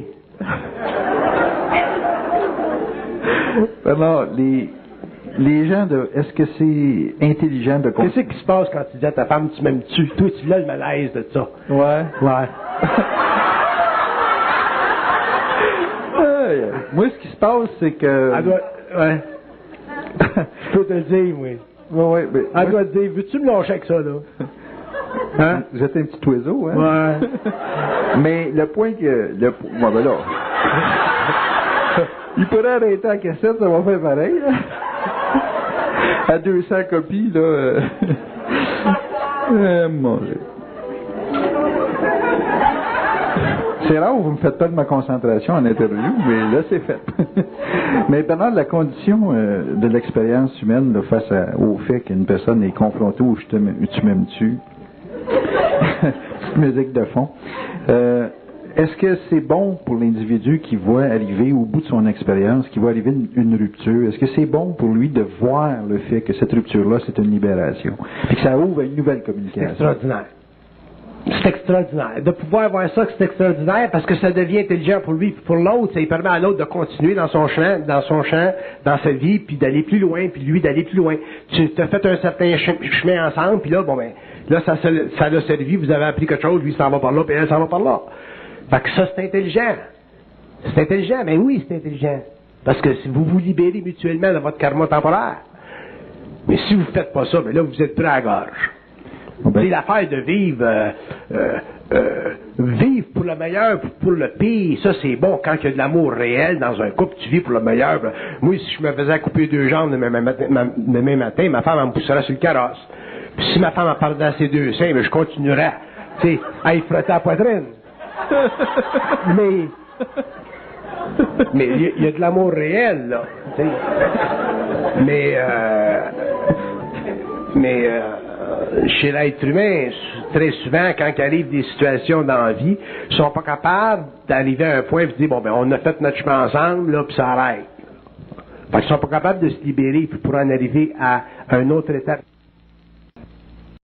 Speaker 1: Bernard, les gens est-ce que c'est intelligent de
Speaker 2: Qu'est-ce qui se passe quand tu dis à ta femme, tu m'aimes-tu? Toi, tu l'as le malaise de ça.
Speaker 1: Ouais. Moi, ce qui se passe, c'est que...
Speaker 2: Elle doit... Ouais. Je peux te le dire, oui.
Speaker 1: Ouais, mais...
Speaker 2: Elle doit te dire, veux-tu me lâcher avec ça, là? Hein?
Speaker 1: Vous êtes un petit oiseau, hein?
Speaker 2: Ouais.
Speaker 1: Mais le point que... Bon, ben là... Il pourrait arrêter en cassette, ça va faire pareil, là. À 200 copies, là... Mon Dieu. C'est rare où vous me faites pas de ma concentration en interview, mais là, c'est fait. Mais pendant la condition de l'expérience humaine là, face au fait qu'une personne est confrontée au tu m'aimes-tu, petite musique de fond, est-ce que c'est bon pour l'individu qui voit arriver au bout de son expérience, qui voit arriver une rupture, est-ce que c'est bon pour lui de voir le fait que cette rupture-là, c'est une libération, et que ça ouvre à une nouvelle communication?
Speaker 2: C'est extraordinaire. C'est extraordinaire. De pouvoir voir ça, c'est extraordinaire parce que ça devient intelligent pour lui et pour l'autre. Ça lui permet à l'autre de continuer dans son champ, dans sa vie, puis d'aller plus loin, puis lui d'aller plus loin. Tu t'as fait un certain chemin ensemble, puis là, bon ben, là, ça l'a servi, vous avez appris quelque chose, lui s'en va par là, puis elle s'en va par là. Fait que ça, c'est intelligent. C'est intelligent, mais oui, c'est intelligent. Parce que si vous vous libérez mutuellement de votre karma temporaire. Mais si vous ne faites pas ça, mais là, vous êtes pris à la gorge. C'est l'affaire de vivre vivre pour le meilleur, pour le pire, ça c'est bon quand il y a de l'amour réel dans un couple, tu vis pour le meilleur. Moi, si je me faisais couper 2 jambes demain matin, ma femme elle me pousserait sur le carrosse. Puis si ma femme en parle dans ses 2 seins, je continuerais, tu sais, à y frotter la poitrine. Mais il y a de l'amour réel, là. T'sais. Mais chez l'être humain, très souvent, quand il arrive des situations dans la vie, ils sont pas capables d'arriver à un point et de dire, bon, ben, on a fait notre chemin ensemble, là, puis ça arrête. Fait qu'ils sont pas capables de se libérer pour en arriver à un autre étape.